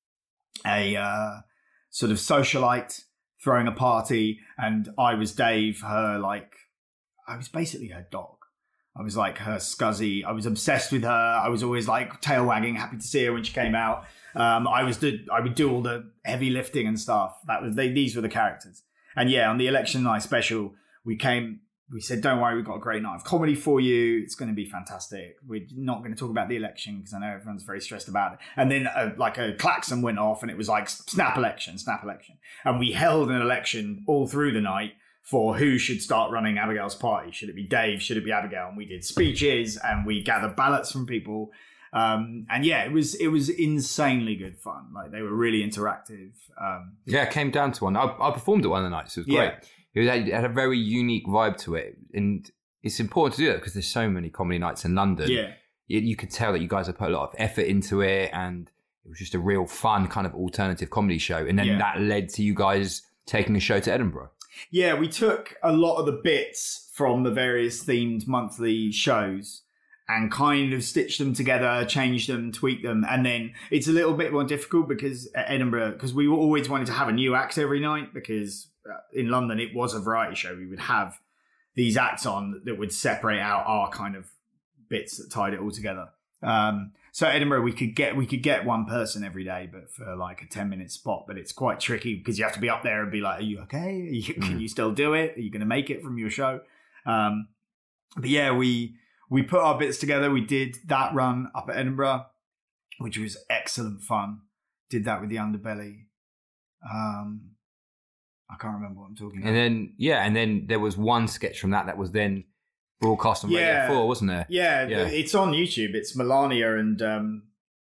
a uh, sort of socialite throwing a party. And I was Dave, her like, I was basically her dog. I was like her scuzzy. I was obsessed with her. I was always like tail wagging, happy to see her when she came out. Um, I was the, I would do all the heavy lifting and stuff. That was they, these were the characters. And yeah, on the election night special, we came. We said, "Don't worry, we've got a great night of comedy for you. It's going to be fantastic. We're not going to talk about the election because I know everyone's very stressed about it." And then, uh, like a klaxon went off, and it was like snap election, snap election. And we held an election all through the night for who should start running Abigail's Party. Should it be Dave? Should it be Abigail? And we did speeches and we gathered ballots from people. Um, and yeah, it was it was insanely good fun. Like they were really interactive. Um, Yeah, it came down to one. I, I performed at one of the nights. It was great. Yeah. It, was, it had a very unique vibe to it. And it's important to do that because there's so many comedy nights in London. yeah. You, you could tell that you guys have put a lot of effort into it, and it was just a real fun kind of alternative comedy show. And then Yeah. that led to you guys taking a show to Edinburgh. Yeah, we took a lot of the bits from the various themed monthly shows and kind of stitched them together, changed them, tweaked them. And then it's a little bit more difficult because at Edinburgh, because we always wanted to have a new act every night, because in London it was a variety show. We would have these acts on that would separate out our kind of bits that tied it all together. Um, so at Edinburgh, we could get we could get one person every day, but for like a ten minute spot. But it's quite tricky because you have to be up there and be like, "Are you okay? Are you, Mm. Can you still do it? Are you going to make it from your show?" Um, but yeah, we we put our bits together. We did that run up at Edinburgh, which was excellent fun. Did that with the Underbelly. Um, I can't remember what I'm talking about. And then, yeah, and then there was one sketch from that that was then broadcast on Yeah. Radio four, wasn't there? Yeah, Yeah. it's on YouTube. It's Melania and um,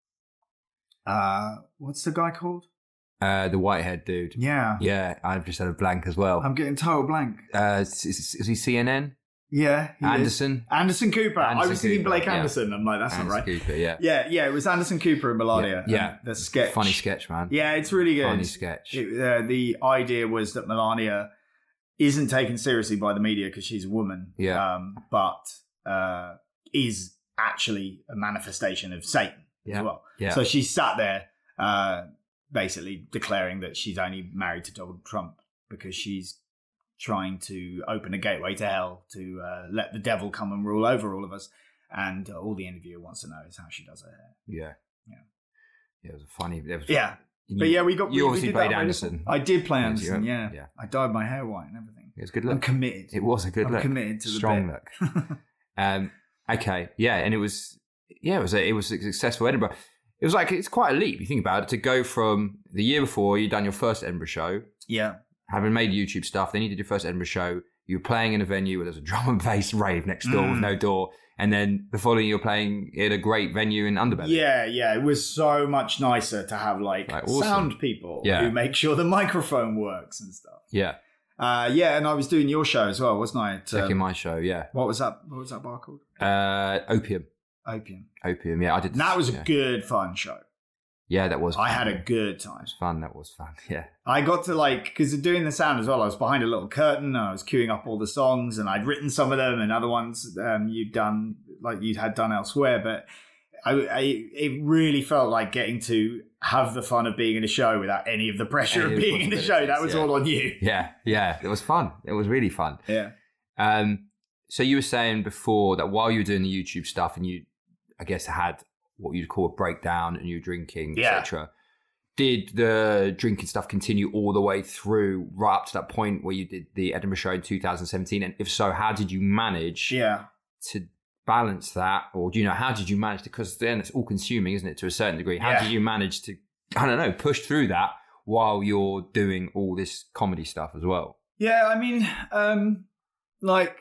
uh, what's the guy called? Uh, the white-haired dude. Yeah, Yeah, I've just had a blank as well. I'm getting total blank. Uh, is, is, is he C N N? Yeah, he is. Anderson? Anderson Cooper. I Anderson was thinking Cooper, Blake yeah. Anderson. I'm like, that's Anderson not right. Cooper, yeah. Yeah, yeah, it was Anderson Cooper and Melania. Yeah, yeah. and the sketch. Funny sketch, man. Yeah, it's really good. Funny sketch. It, uh, the idea was that Melania isn't taken seriously by the media because she's a woman. Yeah. Um, but uh, is actually a manifestation of Satan Yeah. as well. Yeah. So she sat there uh, basically declaring that she's only married to Donald Trump because she's trying to open a gateway to hell to uh, let the devil come and rule over all of us. And uh, all the interviewer wants to know is how she does her hair. Yeah. Yeah. Yeah, it was a funny. It was, Yeah. you- But yeah, we got. You we, obviously we did played that really Anderson. cool. I did play Yes, Anderson. you- Yeah. yeah. I dyed my hair white and everything. It was a good I'm look. committed. It was a good I'm look. committed to the Strong bit. look. um, okay, yeah, and it was yeah, it was a, it was a successful Edinburgh. It was like it's quite a leap. You think about it to go from the year before you'd done your first Edinburgh show, Yeah. having made YouTube stuff. Then you did your first Edinburgh show. You were playing in a venue where there's a drum and bass rave next door Mm. with no door, and then the following year you're playing at a great venue in Underbelly. Yeah, yeah. It was so much nicer to have like, Like, awesome. sound people Yeah. who make sure the microphone works and stuff. yeah. Uh, yeah, and I was doing your show as well, wasn't I? At, Second um, my show, yeah. what was that? What was that bar called? Uh, Opium, Opium. Opium. Yeah, I did. And that was yeah. a good, fun show. Yeah, that was. I fun. had a good time. It was fun. That was fun. Yeah. I got to like, because doing the sound as well, I was behind a little curtain and I was queuing up all the songs and I'd written some of them and other ones um, you'd done, like you'd had done elsewhere. But I, I, it really felt like getting to have the fun of being in a show without any of the pressure Any of of the being in the show. That was yeah. all on you. Yeah, yeah, it was fun. It was really fun. Yeah. Um, so you were saying before that while you were doing the YouTube stuff and you, I guess, had what you'd call a breakdown and you were drinking, Yeah. et cetera. Did the drinking stuff continue all the way through right up to that point where you did the Edinburgh show in two thousand seventeen? And if so, how did you manage Yeah. to balance that? Or do you know, how did you manage to, because then it's all consuming, isn't it, to a certain degree? How Yeah. did you manage to, I don't know, push through that while you're doing all this comedy stuff as well? Yeah, I mean, um, like,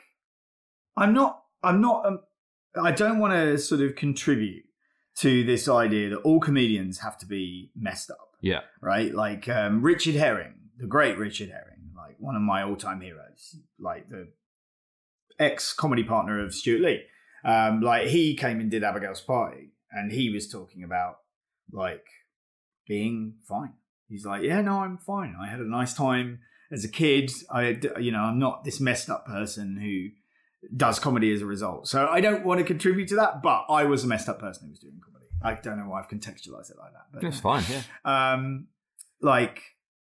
I'm not, I'm not, um, I don't want to sort of contribute to this idea that all comedians have to be messed up, Yeah. right? Like um, Richard Herring, the great Richard Herring, like one of my all-time heroes, like the ex-comedy partner of Stuart Lee. Um, like he came and did Abigail's Party, and he was talking about like being fine. He's like, yeah, no, I'm fine. I had a nice time as a kid. I, you know, I'm not this messed up person who does comedy as a result. So I don't want to contribute to that, but I was a messed up person who was doing comedy. I don't know why I've contextualized it like that, but It's fine, yeah. um, like,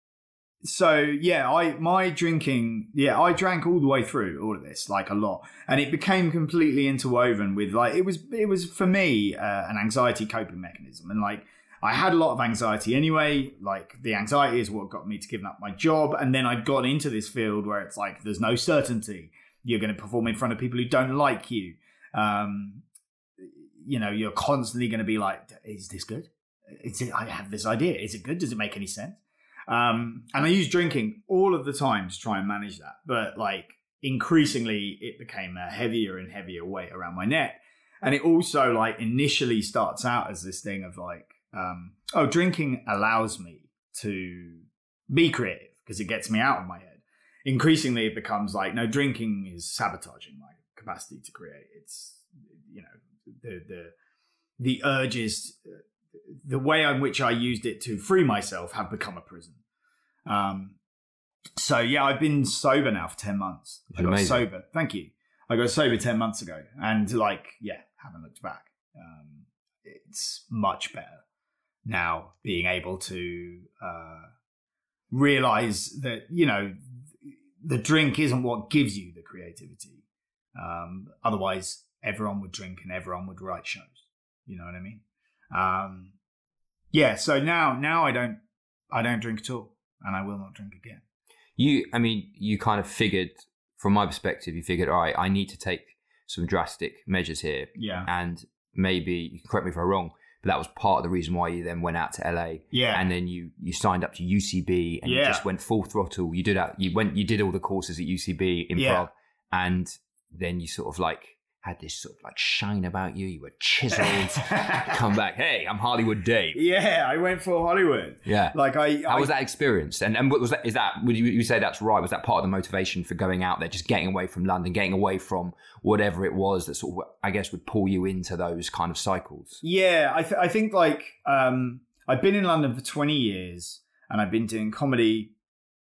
so yeah, I, my drinking, yeah, I drank all the way through all of this, like a lot, and it became completely interwoven with like, it was, it was for me, uh, an anxiety coping mechanism. And like, I had a lot of anxiety anyway. Like the anxiety is what got me to giving up my job. And then I'd got into this field where it's like, there's no certainty. You're going to perform in front of people who don't like you. Um, you know, you're constantly going to be like, is this good? Is it, I have this idea. Is it good? Does it make any sense? Um, and I use drinking all of the time to try and manage that. But like increasingly it became a heavier and heavier weight around my neck. And it also like initially starts out as this thing of like, um, oh, drinking allows me to be creative because it gets me out of my head. Increasingly it becomes like, no, drinking is sabotaging my capacity to create. It's, you know, the, the, the urges, the way in which I used it to free myself have become a prison. Um, so yeah, I've been sober now for ten months. I got amazing. sober. Thank you. I got sober ten months ago and like, yeah, haven't looked back. Um, it's much better now being able to, uh, realize that, you know, the drink isn't what gives you the creativity. Um, otherwise everyone would drink and everyone would write shows. You know what I mean? Um, yeah. So now, now I don't, I don't drink at all and I will not drink again. You, I mean, you kind of figured, from my perspective, you figured, all right, I need to take some drastic measures here. Yeah. And maybe, you can correct me if I'm wrong, but that was part of the reason why you then went out to L A. Yeah. And then you, you signed up to U C B and Yeah. you just went full throttle. You did out, you went, you did all the courses at U C B, improv, Yeah. and then you sort of like had this sort of like shine about you. You were chiseled. Come back. Hey, I'm Hollywood Dave. Yeah, I went for Hollywood. Yeah. Like I. How I, was that experience? And and what was that? Is that would you, you say that's right? Was that part of the motivation for going out there, just getting away from London, getting away from whatever it was that sort of, I guess, would pull you into those kind of cycles? Yeah, I th- I think like um, I've been in London for twenty years, and I've been doing comedy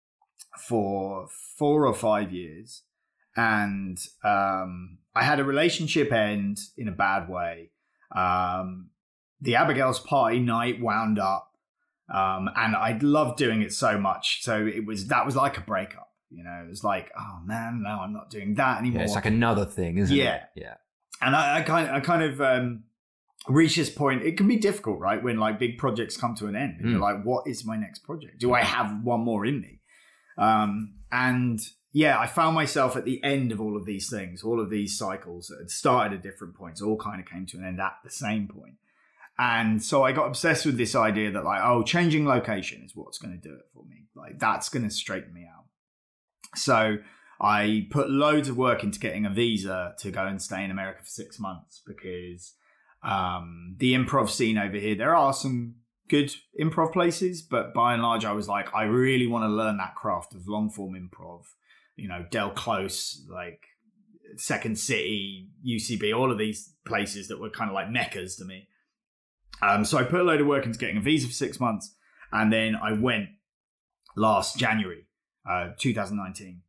for four or five years, and um. I had a relationship end in a bad way. Um, the Abigail's party night wound up, um, and I loved doing it so much. So it was that was like a breakup. You know, it was like, oh man, no, I'm not doing that anymore. Yeah, it's like another thing, isn't yeah. it? Yeah. And I, I kind, I kind of um, reached this point. It can be difficult, right, when like big projects come to an end, and mm. you're like, what is my next project? Do I have one more in me? Um, and yeah, I found myself at the end of all of these things, all of these cycles that had started at different points, all kind of came to an end at the same point. And so I got obsessed with this idea that like, oh, changing location is what's going to do it for me. Like that's going to straighten me out. So I put loads of work into getting a visa to go and stay in America for six months because um, the improv scene over here, there are some good improv places, but by and large, I was like, I really want to learn that craft of long form improv. You know, Del Close, like Second City, U C B, all of these places that were kind of like meccas to me. Um, so I put a load of work into getting a visa for six months. And then I went last January, uh, two thousand nineteen.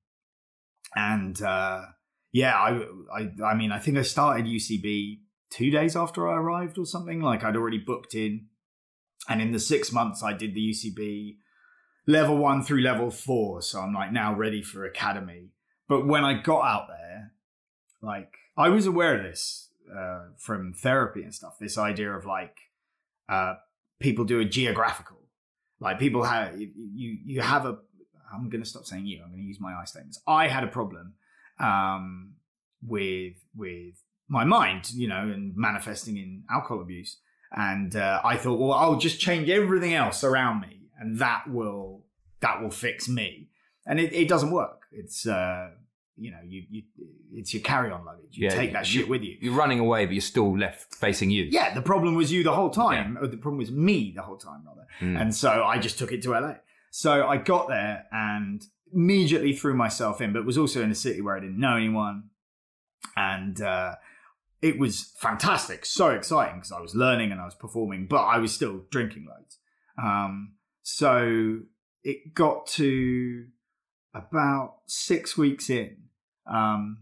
And uh, yeah, I, I, I mean, I think I started U C B two days after I arrived or something. Like I'd already booked in. And in the six months I did the U C B level one through level four. So I'm like now ready for academy. But when I got out there, like I was aware of this uh, from therapy and stuff, this idea of like uh, people do a geographical, like people have, you, you have a, I'm going to stop saying you, I'm going to use my I statements. I had a problem um, with, with my mind, you know, and manifesting in alcohol abuse. And uh, I thought, well, I'll just change everything else around me. And that will that will fix me, and it, it doesn't work. It's uh, you know, you, you it's your carry-on luggage. You yeah, take that you, shit with you. You're running away, but you're still left facing you. Yeah, the problem was you the whole time. Yeah. Or the problem was me the whole time, rather. Mm. And so I just took it to L A. So I got there and immediately threw myself in, but was also in a city where I didn't know anyone, and uh, it was fantastic, so exciting because I was learning and I was performing, but I was still drinking loads. Um, So it got to about six weeks in. Um,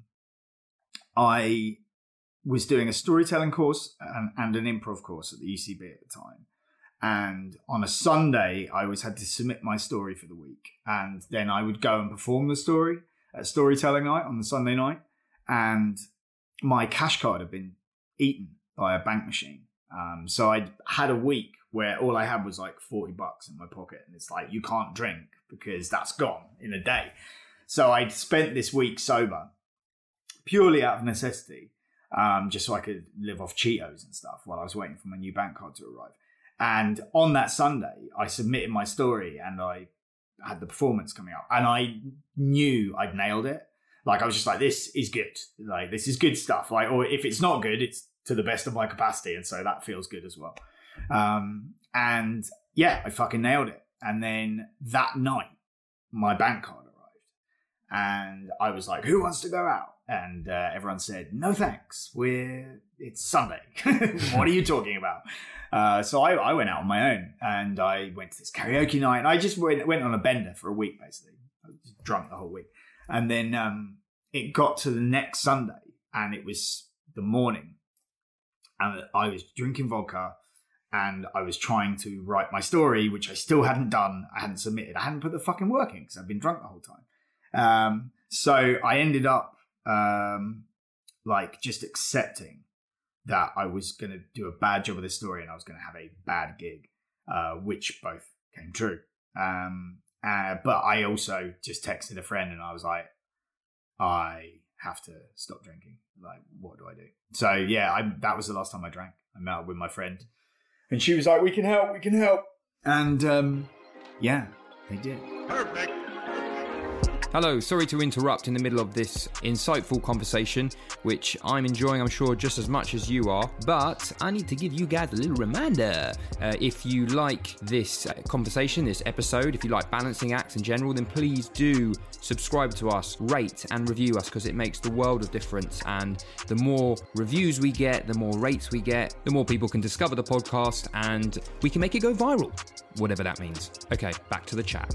I was doing a storytelling course and, and an improv course at the U C B at the time. And on a Sunday, I always had to submit my story for the week. And then I would go and perform the story at storytelling night on the Sunday night. And my cash card had been eaten by a bank machine. Um, so I'd had a week where all I had was like forty bucks in my pocket. And it's like, you can't drink because that's gone in a day. So I'd spent this week sober purely out of necessity, um, just so I could live off Cheetos and stuff while I was waiting for my new bank card to arrive. And on that Sunday, I submitted my story and I had the performance coming up. And I knew I'd nailed it. Like, I was just like, this is good. Like, this is good stuff. Like, or if it's not good, it's to the best of my capacity. And so that feels good as well. Um, and yeah, I fucking nailed it. And then that night, my bank card arrived. And I was like, who wants to go out? And uh, everyone said, no thanks. We're, it's Sunday. What are you talking about? Uh, so I, I went out on my own and I went to this karaoke night. And I just went, went on a bender for a week, basically. I was just drunk the whole week. And then um, it got to the next Sunday and it was the morning. And I was drinking vodka and I was trying to write my story, which I still hadn't done. I hadn't submitted. I hadn't put the fucking work in because I'd been drunk the whole time. Um, so I ended up um, like just accepting that I was going to do a bad job of this story and I was going to have a bad gig, uh, which both came true. Um, uh, but I also just texted a friend and I was like, I have to stop drinking. Like, what do I do? So yeah, I, that was the last time I drank. I met up with my friend and she was like, we can help, we can help. And um, yeah, they did. Perfect. Hello, sorry to interrupt in the middle of this insightful conversation, which I'm enjoying, I'm sure, just as much as you are. But I need to give you guys a little reminder. Uh, if you like this uh, conversation, this episode, if you like balancing acts in general, then please do subscribe to us, rate and review us, because it makes the world of difference. And the more reviews we get, the more rates we get, the more people can discover the podcast, and we can make it go viral, whatever that means. Okay, back to the chat.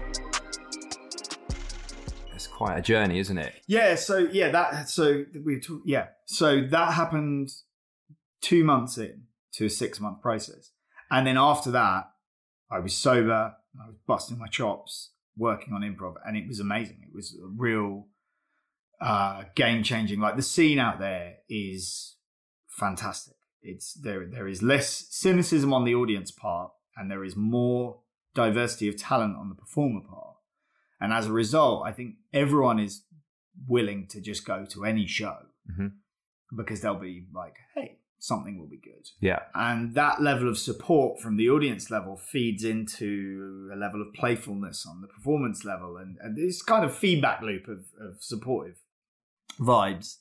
It's quite a journey, isn't it? Yeah. So yeah, that so we talk, yeah. So that happened two months in to a six month process, and then after that, I was sober. I was busting my chops, working on improv, and it was amazing. It was a real uh, game changing. Like the scene out there is fantastic. It's there. There is less cynicism on the audience part, and there is more diversity of talent on the performer part. And as a result, I think everyone is willing to just go to any show mm-hmm. because they'll be like, hey, something will be good. Yeah. And that level of support from the audience level feeds into a level of playfulness on the performance level. And, and this kind of feedback loop of, of supportive vibes.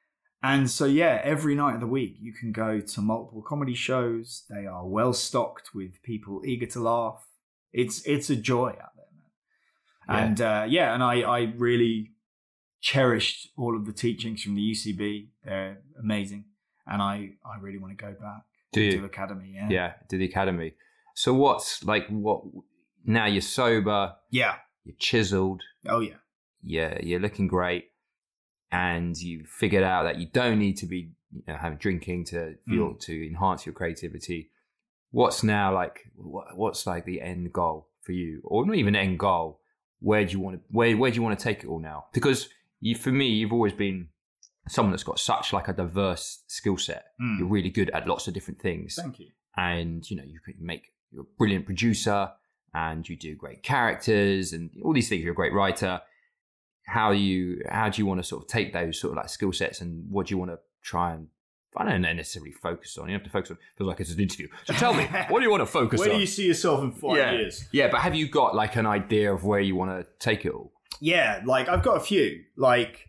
And so, yeah, every night of the week, you can go to multiple comedy shows. They are well stocked with people eager to laugh. It's, it's a joy out there. Yeah. And uh, yeah, and I, I really cherished all of the teachings from the U C B. They're amazing. And I, I really want to go back Do you? to Academy. Yeah. Yeah, to the Academy. So what's like, what, now you're sober. Yeah. You're chiseled. Oh, yeah. Yeah, you're looking great. And you figured out that you don't need to be you know, having drinking to feel, mm. to enhance your creativity. What's now like, what, what's like the end goal for you? Or not even end goal. Where do you want to where where do you want to take it all now? Because you, for me, you've always been someone that's got such like a diverse skill set. Mm. You're really good at lots of different things. Thank you. And you know you can make you're a brilliant producer, and you do great characters and all these things. You're a great writer. How you how do you want to sort of take those sort of like skill sets, and what do you want to try and I don't necessarily focus on. You have to focus on. It feels like it's an interview. So tell me, what do you want to focus where on? Where do you see yourself in five yeah. years? Yeah, but have you got like an idea of where you want to take it all? Yeah, like I've got a few. Like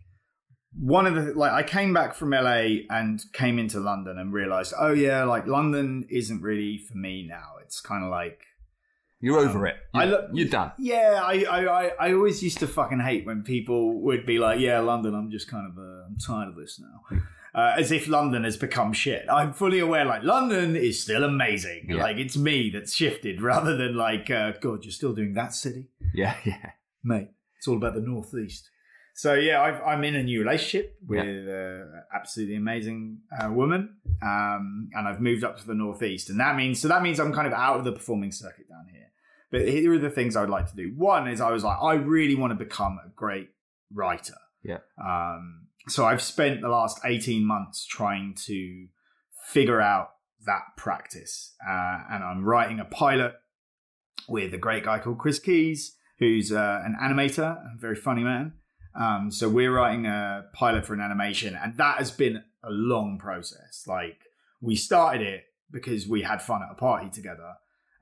one of the like I came back from L A and came into London and realised, oh yeah, like London isn't really for me now. It's kind of like you're over it. You're, I look, you're done. Yeah, I, I I I always used to fucking hate when people would be like, yeah, London, I'm just kind of uh, I'm tired of this now. Uh, as if London has become shit. I'm fully aware, like, London is still amazing. Yeah. Like, it's me that's shifted rather than like, uh, God, you're still doing that city? Yeah, yeah. Mate, it's all about the Northeast. So, yeah, I've, I'm in a new relationship with an yeah. uh, absolutely amazing uh, woman. Um, and I've moved up to the Northeast. And that means, so that means I'm kind of out of the performing circuit down here. But here are the things I would like to do. One is I was like, I really want to become a great writer. Yeah. Um, So I've spent the last eighteen months trying to figure out that practice. Uh, and I'm writing a pilot with a great guy called Chris Keys, who's uh, an animator, a very funny man. Um, so we're writing a pilot for an animation, and that has been a long process. Like, we started it because we had fun at a party together.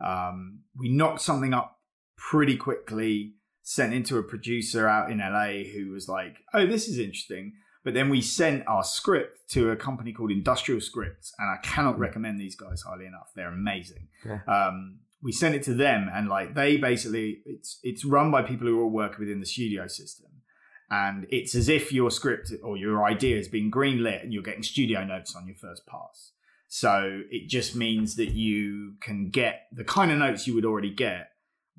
Um, we knocked something up pretty quickly, sent into a producer out in L A who was like, oh, this is interesting. But then we sent our script to a company called Industrial Scripts, and I cannot recommend these guys highly enough. They're amazing. Yeah. Um, we sent it to them, and like they basically, it's it's run by people who all work within the studio system, and it's as if your script or your idea has been greenlit, and you're getting studio notes on your first pass. So it just means that you can get the kind of notes you would already get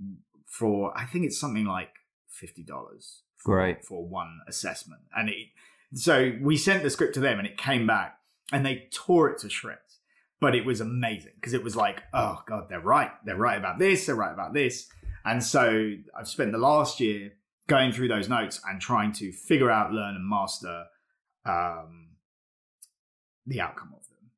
for, I think it's something like fifty dollars for, right. for one assessment, and it. So we sent the script to them and it came back and they tore it to shreds. But it was amazing because it was like, oh God, they're right. They're right about this. They're right about this. And so I've spent the last year going through those notes and trying to figure out, learn and master um, the outcome of them.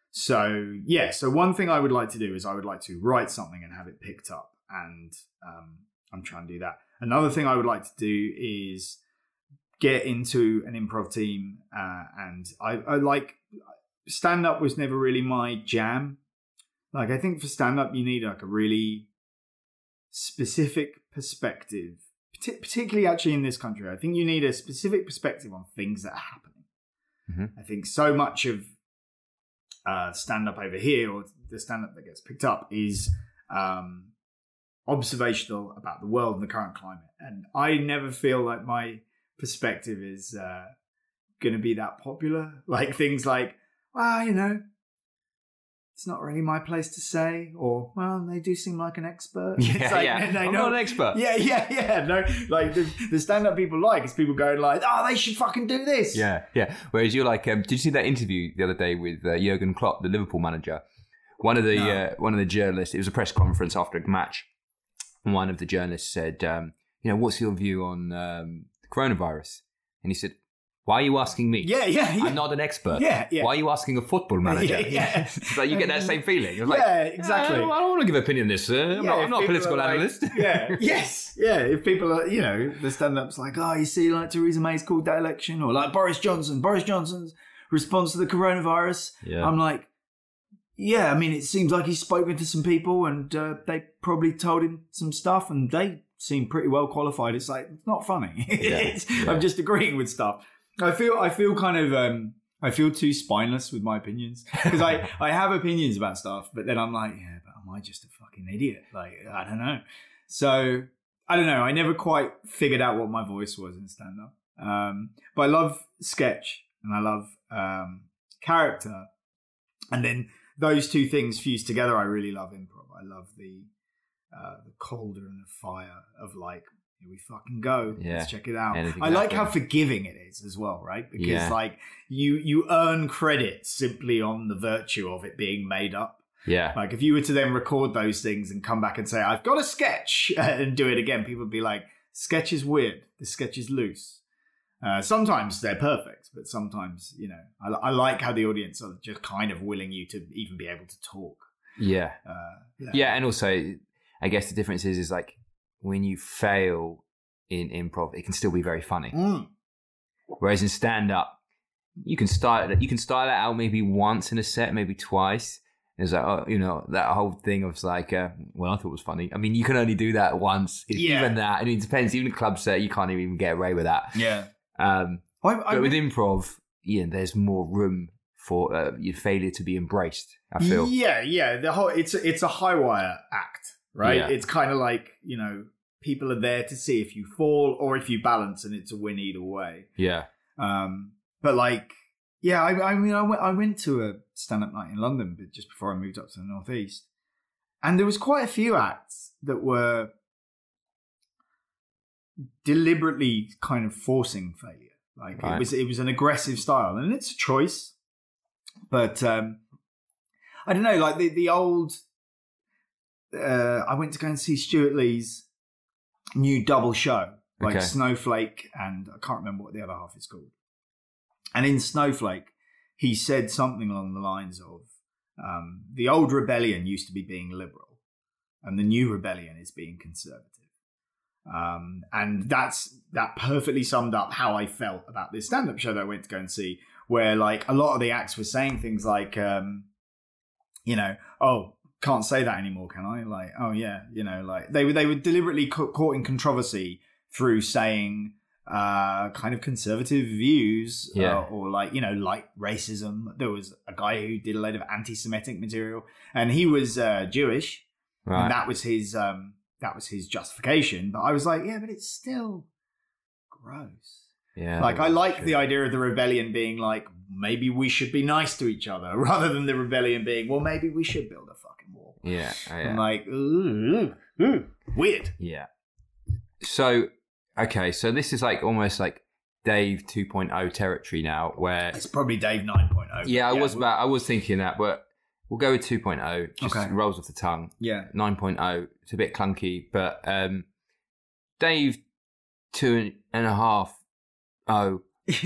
So yeah, so one thing I would like to do is I would like to write something and have it picked up. And um, I'm trying to do that. Another thing I would like to do is get into an improv team, uh, and I, I like stand-up was never really my jam. Like, I think for stand-up you need like a really specific perspective particularly actually in this country, I think you need a specific perspective on things that are happening. Mm-hmm. I think so much of uh, stand-up over here, or the stand-up that gets picked up, is um, observational about the world and the current climate. And I never feel like my perspective is uh, going to be that popular. Like things like, well, you know, it's not really my place to say, or, well, they do seem like an expert. Yeah, it's like, yeah. no, I'm no, not an expert. Yeah, yeah, yeah. No, like the, the stand-up people like is people going like, oh, they should fucking do this. Yeah, yeah. Whereas you're like, um, did you see that interview the other day with uh, Jurgen Klopp, the Liverpool manager? One of the No. uh, one of the journalists. It was a press conference after a match. And one of the journalists said, um, you know, what's your view on um, the coronavirus? And he said, why are you asking me? Yeah, yeah, yeah. I'm not an expert. Yeah, yeah. Why are you asking a football manager? Yeah, yeah. It's like you get that same feeling. You're like, Yeah, exactly. I don't, I don't want to give an opinion on this, sir. I'm Yeah, not, I'm if not a people political are like- analyst. yeah, yes, yeah. If people are, you know, the stand-up's like, oh, you see, like Theresa May's called that election, or like Boris Johnson, Boris Johnson's response to the coronavirus. Yeah. I'm like, yeah, I mean, it seems like he's spoken to some people, and uh, they probably told him some stuff, and they seem pretty well qualified. It's like, it's not funny. it's, yeah. I'm just agreeing with stuff. I feel, I feel kind of, um, I feel too spineless with my opinions, because I, I have opinions about stuff, but then I'm like, yeah, but am I just a fucking idiot? Like, I don't know. So I don't know. I never quite figured out what my voice was in stand-up. Um, but I love sketch and I love um, character, and then those two things fused together. I really love improv. I love the uh, the cauldron of fire of like, here we fucking go. Yeah. Let's check it out. Anything I like how happen. forgiving it is as well, right? Because Yeah. like you you earn credit simply on the virtue of it being made up. Yeah. Like if you were to then record those things and come back and say, I've got a sketch, and do it again, people would be like, sketch is weird. The sketch is loose. Uh, sometimes they're perfect, but sometimes, you know, I, I like how the audience are just kind of willing you to even be able to talk. Yeah. Uh, yeah. Yeah, and also, I guess the difference is, is like when you fail in improv, it can still be very funny. Mm. Whereas in stand-up, you can start it, you can style it out maybe once in a set, maybe twice. It's like, oh, you know, that whole thing of like, uh, well, I thought it was funny. I mean, you can only do that once. It's Yeah. Even that, I mean, it depends. Even a club set, you can't even get away with that. Yeah. Um, I, I, but with improv, yeah, there's more room for uh, your failure to be embraced, I feel. Yeah, yeah. The whole it's a, it's a high wire act, right? Yeah. It's kind of like, you know, people are there to see if you fall or if you balance, and it's a win either way. Yeah. Um, but like, yeah, I, I mean, I went I went to a stand-up night in London, but just before I moved up to the Northeast, and there was quite a few acts that were deliberately kind of forcing failure. Like Right. it was it was an aggressive style, and it's a choice. But um, I don't know, like the the old. Uh, I went to go and see Stuart Lee's new double show, like Okay. Snowflake, and I can't remember what the other half is called. And in Snowflake, he said something along the lines of, um, "The old rebellion used to be being liberal, and the new rebellion is being conservative." Um, and that's that perfectly summed up how I felt about this stand-up show that I went to go and see, where like a lot of the acts were saying things like, um, you know, oh, can't say that anymore, can I? Like, oh yeah, you know, like they were they were deliberately ca- caught in controversy through saying uh, kind of conservative views, Yeah. uh, or like, you know, like racism. There was a guy who did a load of anti-Semitic material, and he was uh, Jewish, Right. and that was his. Um, That was his justification, but I was like, yeah, but it's still gross. Yeah. Like, I like True. the idea of the rebellion being like, maybe we should be nice to each other, rather than the rebellion being, well, maybe we should build a fucking wall. Yeah. oh, yeah. I'm like, ooh, ooh, weird. Yeah. So, okay, so this is like almost like Dave two point oh territory now, where It's probably Dave nine point oh. yeah, I was we- about I was thinking that, but we'll go with two point oh. Just Okay. rolls off the tongue. Yeah. nine point oh, it's a bit clunky, but um, Dave two and a half oh.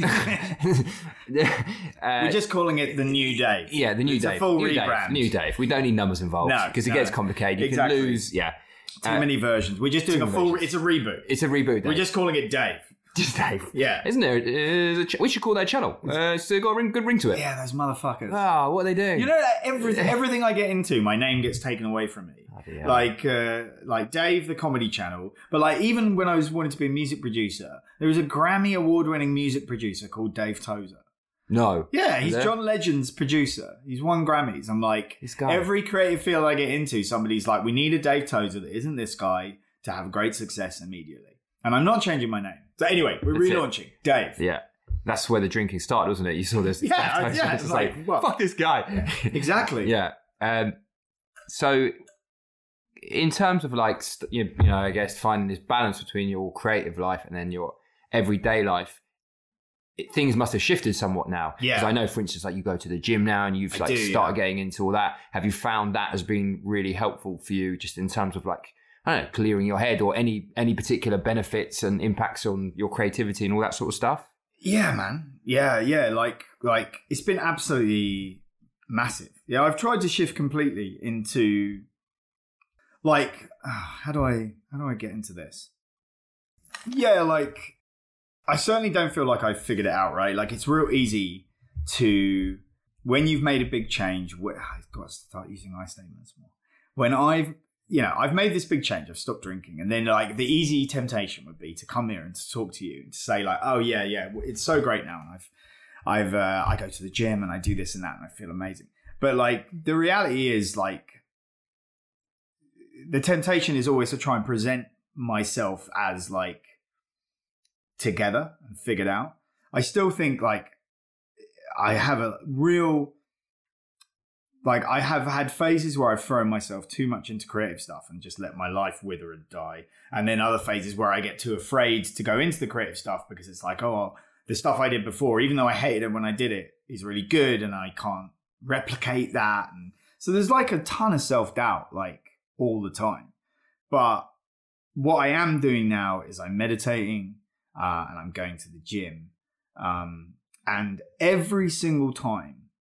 uh, We're just calling it the new Dave. yeah, the new it's Dave. a full new rebrand. Dave. New Dave. We don't need numbers involved No, because it no. gets complicated. You Exactly. can lose. Yeah, Too Uh, many versions. We're just doing too a many full. versions. It's a reboot. it's a reboot. Dave. We're just calling it Dave. Just Dave. Yeah. Isn't there? Uh, a ch- we should call that channel. Uh, it's got a ring, good ring to it. Yeah, those motherfuckers. Oh, what are they doing? You know that everything, everything I get into, my name gets taken away from me. Oh, yeah. Like, uh, like Dave, the comedy channel. But like, even when I was wanting to be a music producer, there was a Grammy award-winning music producer called Dave Tozer. No. Yeah, Is he's there? John Legend's producer. He's won Grammys. I'm like, This guy. every creative field I get into, somebody's like, we need a Dave Tozer that isn't this guy to have great success immediately. And I'm not changing my name. So anyway, we're That's it. relaunching. Dave. Yeah. That's where the drinking started, wasn't it? You saw this. Yeah, I- yeah, It's it's like, like, well- fuck this guy. Exactly. Yeah. Um, so, in terms of like, st- you, you know, I guess finding this balance between your creative life and then your everyday life, it, things must have shifted somewhat now. Yeah. Because I know, for instance, like you go to the gym now and you've I like do, started yeah. getting into all that. Have you found that has been really helpful for you, just in terms of like, I don't know, clearing your head or any any particular benefits and impacts on your creativity and all that sort of stuff? Yeah, man. Yeah, yeah. Like, like it's been absolutely massive. Yeah, I've tried to shift completely into, like, uh, how do I how do I get into this? Yeah, like, I certainly don't feel like I've figured it out. Right, like it's real easy to when you've made a big change. wh- I've got to start using I statements more. When I've you know, I've made this big change. I've stopped drinking. And then, like, the easy temptation would be to come here and to talk to you and to say, like, oh, yeah, yeah, it's so great now. And I've, I've, uh, I go to the gym and I do this and that and I feel amazing. But, like, the reality is, like, the temptation is always to try and present myself as, like, together and figured out. I still think, like, I have a real... Like, I have had phases where I've thrown myself too much into creative stuff and just let my life wither and die. And then other phases where I get too afraid to go into the creative stuff because it's like, oh, the stuff I did before, even though I hated it when I did it, is really good and I can't replicate that. And so there's like a ton of self-doubt, like, all the time. But what I am doing now is I'm meditating uh, and I'm going to the gym. Um, and every single time,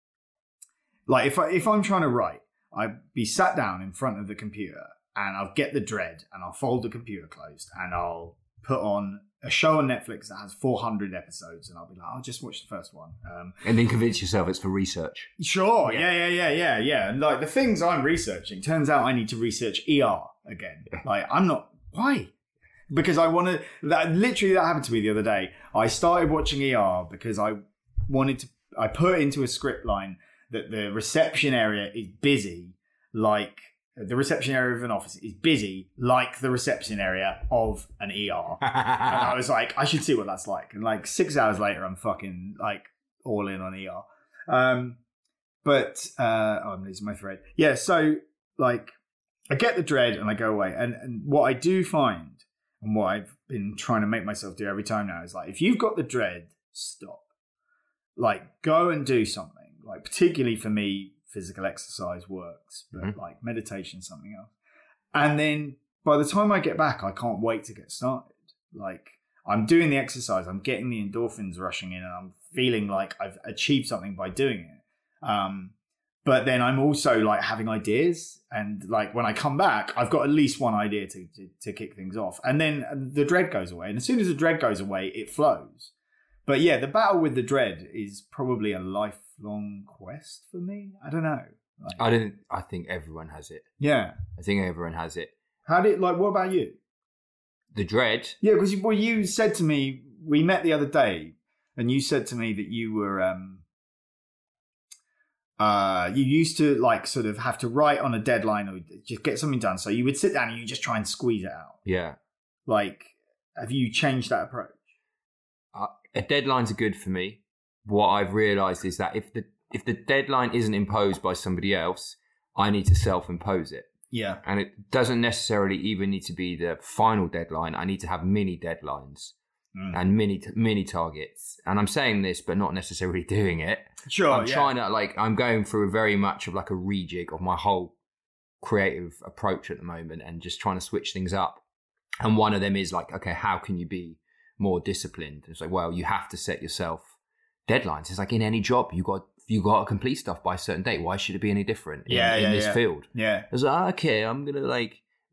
like, if, I, if I'm trying to write, I'd be sat down in front of the computer and I'll get the dread and I'll fold the computer closed and I'll put on a show on Netflix that has four hundred episodes and I'll be like, I'll just watch the first one. Um, And then convince yourself it's for research. sure, yeah. yeah, yeah, yeah, yeah, yeah. And, like, the things I'm researching, turns out I need to research E R again. Like, I'm not, why? Because I want to, that literally that happened to me the other day. I started watching E R because I wanted to, I put into a script line that the reception area is busy, like the reception area of an office is busy, like the reception area of an E R. And I was like, I should see what that's like. And like six hours later, I'm fucking like all in on E R. Um, but uh, oh, I'm losing my thread. Yeah, so like I get the dread and I go away. And, and what I do find, and what I've been trying to make myself do every time now, is like, if you've got the dread, stop. Like, go and do something. Like, particularly for me, physical exercise works, but Mm-hmm. like meditation, something else. And then by the time I get back, I can't wait to get started. Like, I'm doing the exercise, I'm getting the endorphins rushing in, and I'm feeling like I've achieved something by doing it. Um, but then I'm also like having ideas, and like when I come back, I've got at least one idea to, to, to kick things off. And then the dread goes away. And as soon as the dread goes away, it flows. But yeah, the battle with the dread is probably a lifelong quest for me. I don't know. Like, I don't. I think everyone has it. yeah. I think everyone has it. How did, like, what about you? The dread. Yeah, because well, you said to me, we met the other day, and you said to me that you were, um, uh, you used to like sort of have to write on a deadline or just get something done. So you would sit down and you just try and squeeze it out. Yeah. Like, have you changed that approach? Uh, deadlines are good for me. What I've realised is that if the if the deadline isn't imposed by somebody else, I need to self-impose it. Yeah. And it doesn't necessarily even need to be the final deadline. I need to have mini deadlines mm. and mini mini targets. And I'm saying this, but not necessarily doing it. Sure. I'm yeah. trying to like I'm going through a very much of like a rejig of my whole creative approach at the moment, and just trying to switch things up. And one of them is like, okay, how can you be more disciplined? It's like, well, you have to set yourself deadlines. It's like in any job, you got you got to complete stuff by a certain date. Why should it be any different in, yeah, in yeah, this yeah. field? Yeah. It's like, okay, I'm gonna like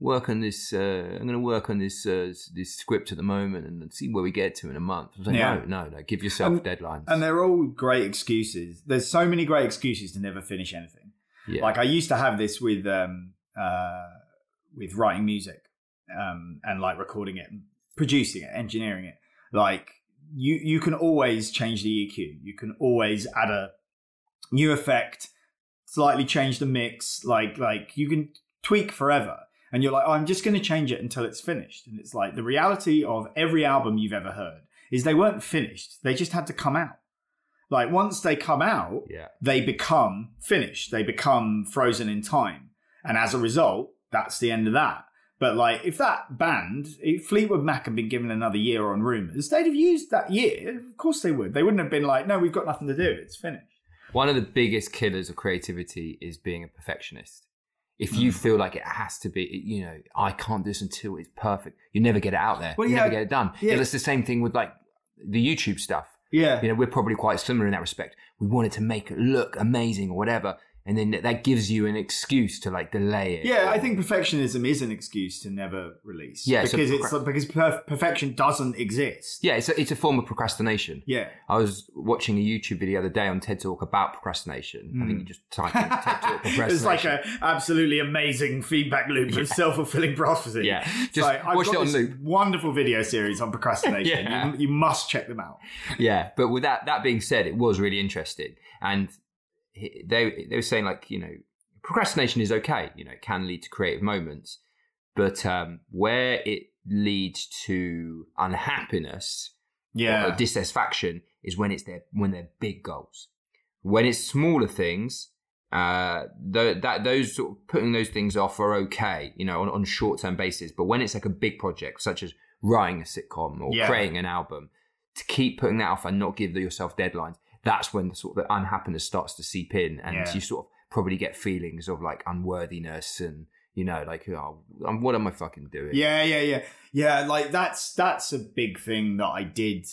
work on this. Uh, I'm going to work on this uh, this script at the moment and see where we get to in a month. I was like, Yeah. no, no, no. Give yourself And- deadlines. And they're all great excuses. There's so many great excuses to never finish anything. yeah. Like I used to have this with um, uh, with writing music um, and like recording it, producing it, engineering it. Like you, you can always change the E Q. You can always add a new effect, slightly change the mix. Like like you can tweak forever. And you're like, oh, I'm just going to change it until it's finished. And it's like the reality of every album you've ever heard is they weren't finished. They just had to come out. Like once they come out, Yeah. they become finished. They become frozen in time. And as a result, that's the end of that. But like if that band, if Fleetwood Mac had been given another year on Rumours, they'd have used that year. Of course they would. They wouldn't have been like, no, we've got nothing to do. It's finished. One of the biggest killers of creativity is being a perfectionist. If you feel like it has to be, you know, I can't do this until it's perfect, you never get it out there. Well, you yeah, never get it done. yeah. It's the same thing with like the YouTube stuff. Yeah. You know, we're probably quite similar in that respect. We wanted to make it look amazing or whatever. And then that gives you an excuse to like delay it. Yeah, I think perfectionism is an excuse to never release. Yeah, so because procra- it's because perf- perfection doesn't exist. Yeah, it's a, it's a form of procrastination. Yeah. I was watching a YouTube video the other day on TED Talk about procrastination. I think you just type in TED Talk procrastination. It's like an absolutely amazing feedback loop of self-fulfilling prophecy. Yeah, It's just like, I've watch got it on this loop. wonderful video series on procrastination. Yeah. you, you must check them out. Yeah, but with that that being said, it was really interesting, and he- they they were saying like, you know, procrastination is okay. You know, it can lead to creative moments, but um, where it leads to unhappiness Yeah. or dissatisfaction is when it's their when they're big goals. When it's smaller things, uh, th- that those sort of putting those things off are okay, you know, on, on short term basis. But when it's like a big project, such as writing a sitcom or Yeah. creating an album, to keep putting that off and not give yourself deadlines, that's when the sort of the unhappiness starts to seep in, and Yeah. you sort of probably get feelings of like unworthiness and, you know, like, oh, um, what am I fucking doing? Yeah, yeah, yeah. Yeah, like that's that's a big thing that I did,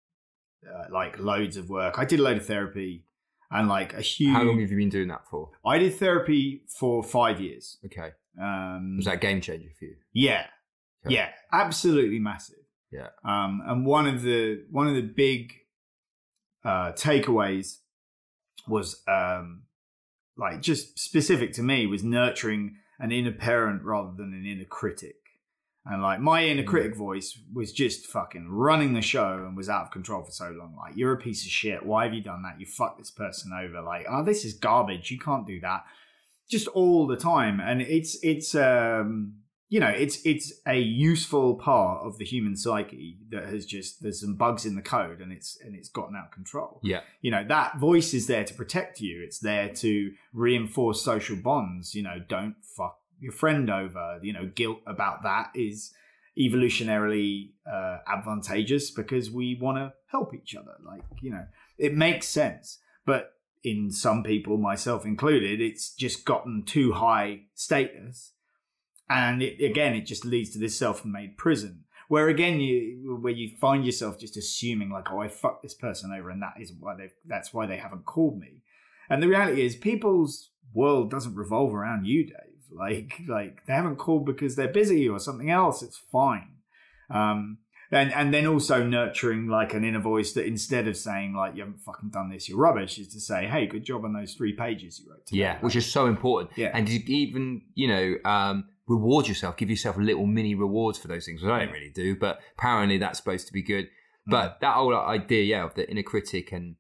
uh, like loads of work. I did a load of therapy and like a huge... How long have you been doing that for? I did therapy for five years. Okay. Um, Was that a game changer for you? Yeah. Okay. Yeah, absolutely massive. Yeah. Um, and one of the one of the big uh, takeaways was um, like just specific to me was nurturing an inner parent rather than an inner critic. And like my inner critic voice was just fucking running the show and was out of control for so long. Like, you're a piece of shit. Why have you done that? You fucked this person over. Like, oh, this is garbage. You can't do that. Just all the time. And it's it's um you know, it's it's a useful part of the human psyche that has just, there's some bugs in the code and it's and it's gotten out of control. Yeah. You know, that voice is there to protect you. It's there to reinforce social bonds. You know, don't fuck your friend over. You know, guilt about that is evolutionarily uh, advantageous because we want to help each other. Like, you know, it makes sense. But in some people, myself included, it's just gotten too high status. And it, again, it just leads to this self-made prison where, again, you where you find yourself just assuming like, oh, I fucked this person over, and that is why they that's why they haven't called me. And the reality is, people's world doesn't revolve around you, Dave. Like, like they haven't called because they're busy or something else. It's fine. Um, and and then also nurturing like an inner voice that instead of saying like, you haven't fucking done this, you're rubbish, is to say, hey, good job on those three pages you wrote today. Yeah, which is so important. Yeah. And you even, you know, um, reward yourself, give yourself little mini rewards for those things, which I don't really do, but apparently that's supposed to be good. But that whole idea, yeah, of the inner critic, and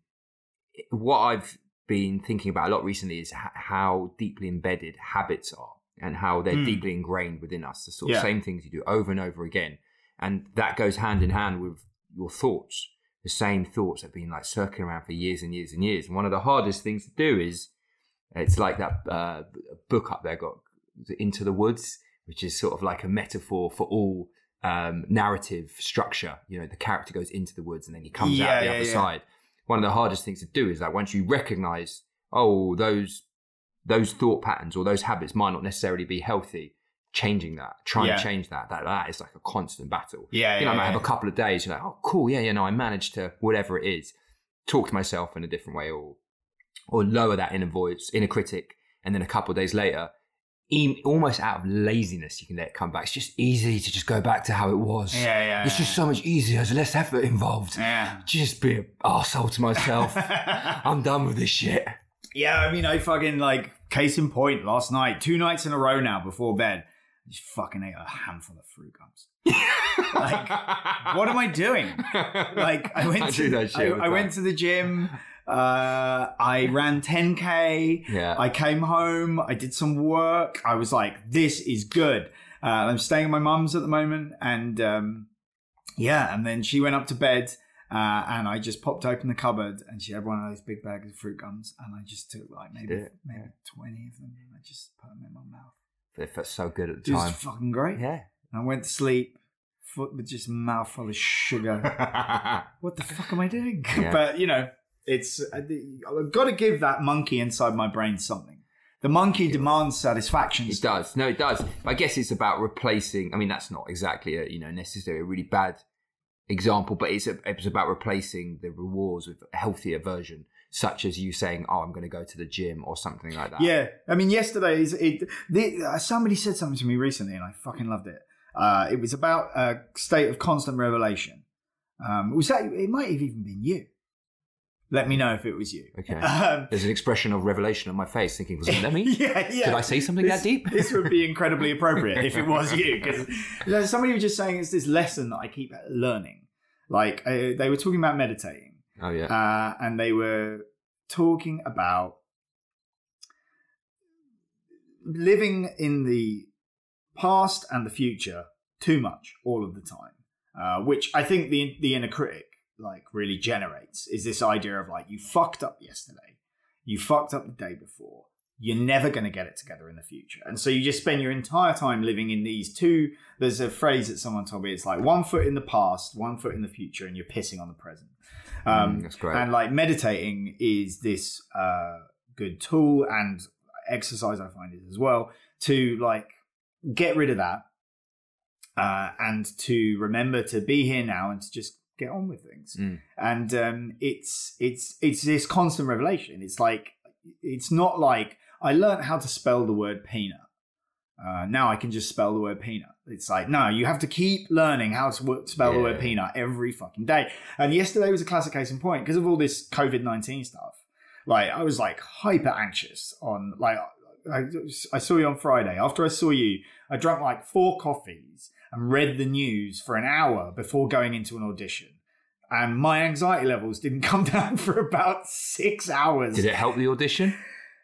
what I've been thinking about a lot recently is h- how deeply embedded habits are and how they're Mm. deeply ingrained within us, the sort of Yeah. same things you do over and over again. And that goes hand in hand with your thoughts, the same thoughts that have been like circling around for years and years and years. And one of the hardest things to do is, it's like that uh, book up there got Into the Woods, which is sort of like a metaphor for all um, narrative structure. You know, the character goes into the woods and then he comes Yeah, out the yeah, other yeah. side. One of the hardest things to do is like once you recognize, oh, those those thought patterns or those habits might not necessarily be healthy, changing that, trying Yeah. to change that, that that is like a constant battle. Yeah, you know, yeah, I might yeah. have a couple of days, you're like, oh, cool, yeah, yeah, no, I managed to, whatever it is, talk to myself in a different way, or or lower that inner voice, inner critic, and then a couple of days later, e- almost out of laziness, you can let it come back. It's just easy to just go back to how it was. Yeah, yeah. It's yeah. just so much easier. There's less effort involved. Yeah. Just be an arsehole to myself. I'm done with this shit. Yeah, I mean, I fucking, like, case in point, last night, two nights in a row now before bed, I just fucking ate a handful of fruit gums. Like, what am I doing? Like, I went I to do that shit I, all the I time. went to the gym. Uh, I ran ten K. Yeah. I came home. I did some work. I was like, this is good. Uh, I'm staying at my mum's at the moment, and um, yeah, and then she went up to bed. Uh, and I just popped open the cupboard, and she had one of those big bags of fruit gums, and I just took like maybe Yeah. maybe twenty of them, and I just put them in my mouth. It felt so good at the It was time. fucking great. Yeah. And I went to sleep, foot with just a mouth full of sugar. What the fuck am I doing? Yeah. But you know, it's I've got to give that monkey inside my brain something. The monkey demands satisfaction. It does. No, it does. I guess it's about replacing. I mean, that's not exactly a you know necessarily a really bad example, but it's a, it's about replacing the rewards with a healthier version, such as you saying, "Oh, I'm going to go to the gym" or something like that. Yeah, I mean, yesterday is it. The, uh, somebody said something to me recently, and I fucking loved it. Uh, it was about a state of constant revelation. Um, was that? It might have even been you. Let me know if it was you. Okay. Um, There's an expression of revelation on my face, thinking, "Was it me? yeah, yeah. Did I say something this, that deep?" This would be incredibly appropriate if it was you, because somebody was just saying it's this lesson that I keep learning. Like uh, they were talking about meditating. Oh yeah. Uh, and they were talking about living in the past and the future too much all of the time, uh, which I think the the inner critic like really generates is this idea of like, you fucked up yesterday, you fucked up the day before, you're never going to get it together in the future. And so you just spend your entire time living in these two, there's a phrase that someone told me, it's like one foot in the past, one foot in the future, and you're pissing on the present. Um, mm, that's great. And like meditating is this uh, good tool, and exercise I find it as well, to like get rid of that uh, and to remember to be here now and to just get on with things. Mm. And um, it's it's it's this constant revelation. It's like, it's not like I learned how to spell the word peanut. Uh, now I can just spell the word peanut. It's like, no, you have to keep learning how to w- spell yeah. the word peanut every fucking day. And yesterday was a classic case in point because of all this covid nineteen stuff. Like, I was like hyper anxious on, like, I, I saw you on Friday. After I saw you, I drank like four coffees and read the news for an hour before going into an audition. And my anxiety levels didn't come down for about six hours. Did it help the audition?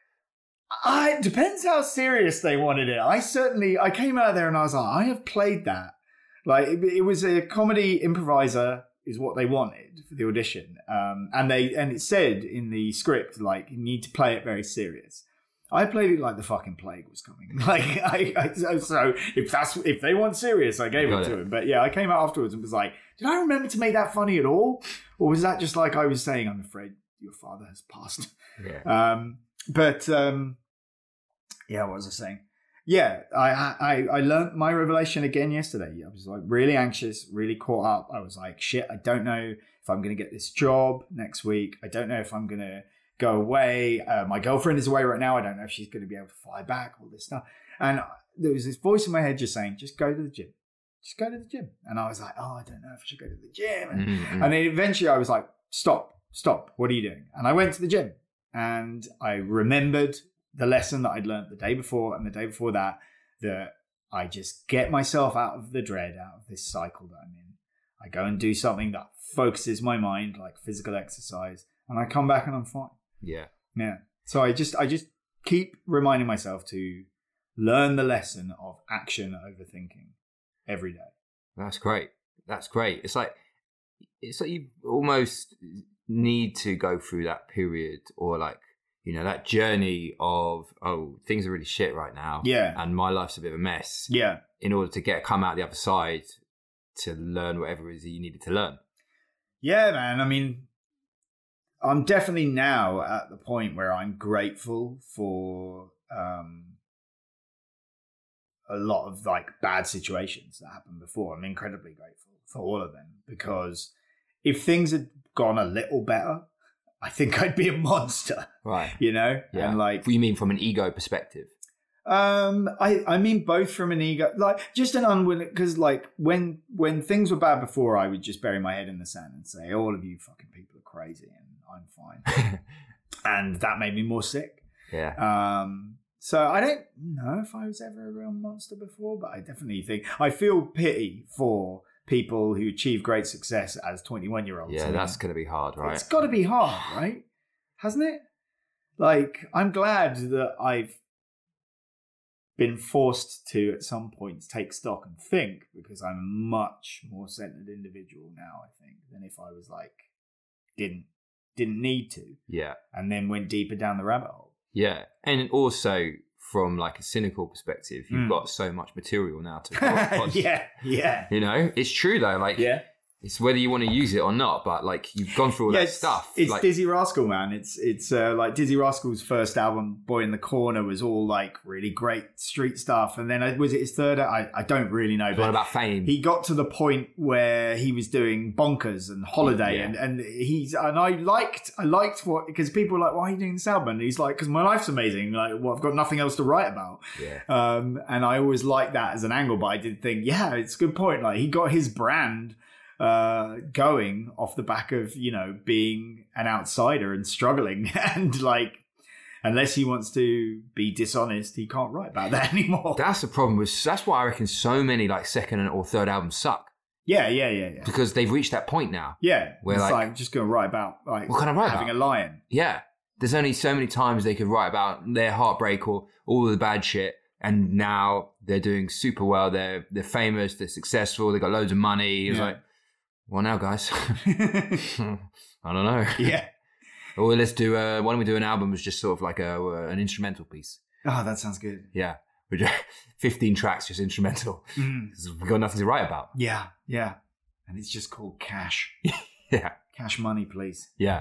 Uh, it depends how serious they wanted it. I certainly, I came out there and I was like, I have played that. Like, it, it was a comedy improviser is what they wanted for the audition. Um, and they, and it said in the script, like, you need to play it very serious. I played it like the fucking plague was coming. Like, I, I so if that's, if they want serious, I gave Got it to it. him. But yeah, I came out afterwards and was like, did I remember to make that funny at all? Or was that just like I was saying, I'm afraid your father has passed? Yeah. Um, but um, yeah, what was I saying? Yeah, I, I I learned my revelation again yesterday. I was like really anxious, really caught up. I was like, shit, I don't know if I'm going to get this job next week. I don't know if I'm going to go away. Uh, my girlfriend is away right now. I don't know if she's going to be able to fly back, all this stuff. And there was this voice in my head just saying, just go to the gym. Just go to the gym. And I was like, oh, I don't know if I should go to the gym. And, Mm-hmm. and then eventually I was like, stop, stop. What are you doing? And I went to the gym and I remembered the lesson that I'd learned the day before and the day before that, that I just get myself out of the dread, out of this cycle that I'm in. I go and do something that focuses my mind, like physical exercise, and I come back and I'm fine. Yeah. Yeah. So I just, I just keep reminding myself to learn the lesson of action over thinking every day. That's great. That's great. It's like, it's like you almost need to go through that period, or like, you know, that journey of, oh, things are really shit right now. Yeah. And my life's a bit of a mess. Yeah. In order to get, come out the other side to learn whatever it is that you needed to learn. Yeah, man. I mean, I'm definitely now at the point where I'm grateful for um, a lot of like bad situations that happened before. I'm incredibly grateful for all of them, because if things had gone a little better, I think I'd be a monster. Right. You know? Yeah. And like, What you mean from an ego perspective? Um, I, I mean both from an ego, like just an unwilling, because like when when things were bad before, I would just bury my head in the sand and say, all of you fucking people are crazy and I'm fine. And that made me more sick. Yeah. Um, so I don't know if I was ever a real monster before, but I definitely think, I feel pity for people who achieve great success as twenty-one year olds. Yeah, that's going to be hard, right? It's got to be hard, right? Hasn't it? Like, I'm glad that I've been forced to at some point take stock and think, because I'm a much more centered individual now, I think, than if I was like didn't didn't need to. Yeah. And then went deeper down the rabbit hole. Yeah. And also from like a cynical perspective, you've Mm. got so much material now to yeah, yeah. You know, it's true though, like Yeah. it's whether you want to use it or not, but like you've gone through all Yeah, that it's, stuff. It's like, Dizzy Rascal, man. It's it's uh, like Dizzy Rascal's first album, Boy in the Corner, was all like really great street stuff. And then uh, was it his third? I, I don't really know. it's all about fame. He got to the point where he was doing Bonkers and Holiday, Yeah. and, and he's and I liked I liked what, because people were like, why are you doing this album? And he's like, because my life's amazing. Like, well, I've got nothing else to write about. Yeah. Um, and I always liked that as an angle, but I did think, yeah, it's a good point. Like, he got his brand uh going off the back of, you know, being an outsider and struggling, and like, unless he wants to be dishonest, he can't write about that anymore. That's the problem with, that's why I reckon so many like second or third albums suck, yeah yeah yeah yeah because they've reached that point now. yeah Where, it's like- like, just gonna write about like What can I write having about? a lion. Yeah. There's only so many times they could write about their heartbreak or all of the bad shit. And now they're doing super well. They're they're famous. They're successful. They got loads of money. It's Yeah. like, well, now, guys, I don't know. Yeah. Or let's do. A, why don't we do an album that's just sort of like a uh, an instrumental piece? Oh, that sounds good. Yeah, we're just fifteen tracks, just instrumental. Mm. 'Cause we've got nothing to write about. Yeah, yeah. And it's just called Cash. Yeah, Cash money, please. yeah.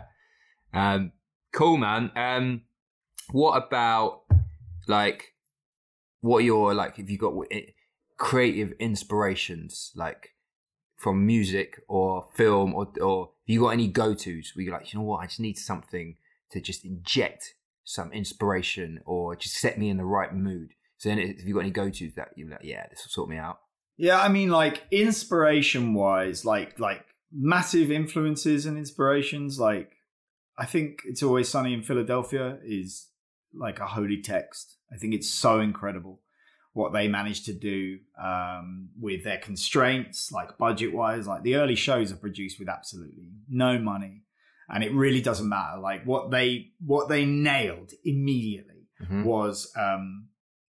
Um, cool, man. Um, what about like what are your like? If you got eh, creative inspirations, like from music or film, or or you got any go-tos where you're like, you know what, I just need something to just inject some inspiration or just set me in the right mood. So then, if you got any go-tos that you're like, yeah, this will sort me out. Yeah, I mean, like, inspiration wise, like like massive influences and inspirations. Like, I think It's Always Sunny in Philadelphia is like a holy text. I think it's so incredible what they managed to do um, with their constraints, like budget wise. Like, the early shows are produced with absolutely no money, and it really doesn't matter. Like, what they what they nailed immediately Mm-hmm. was um,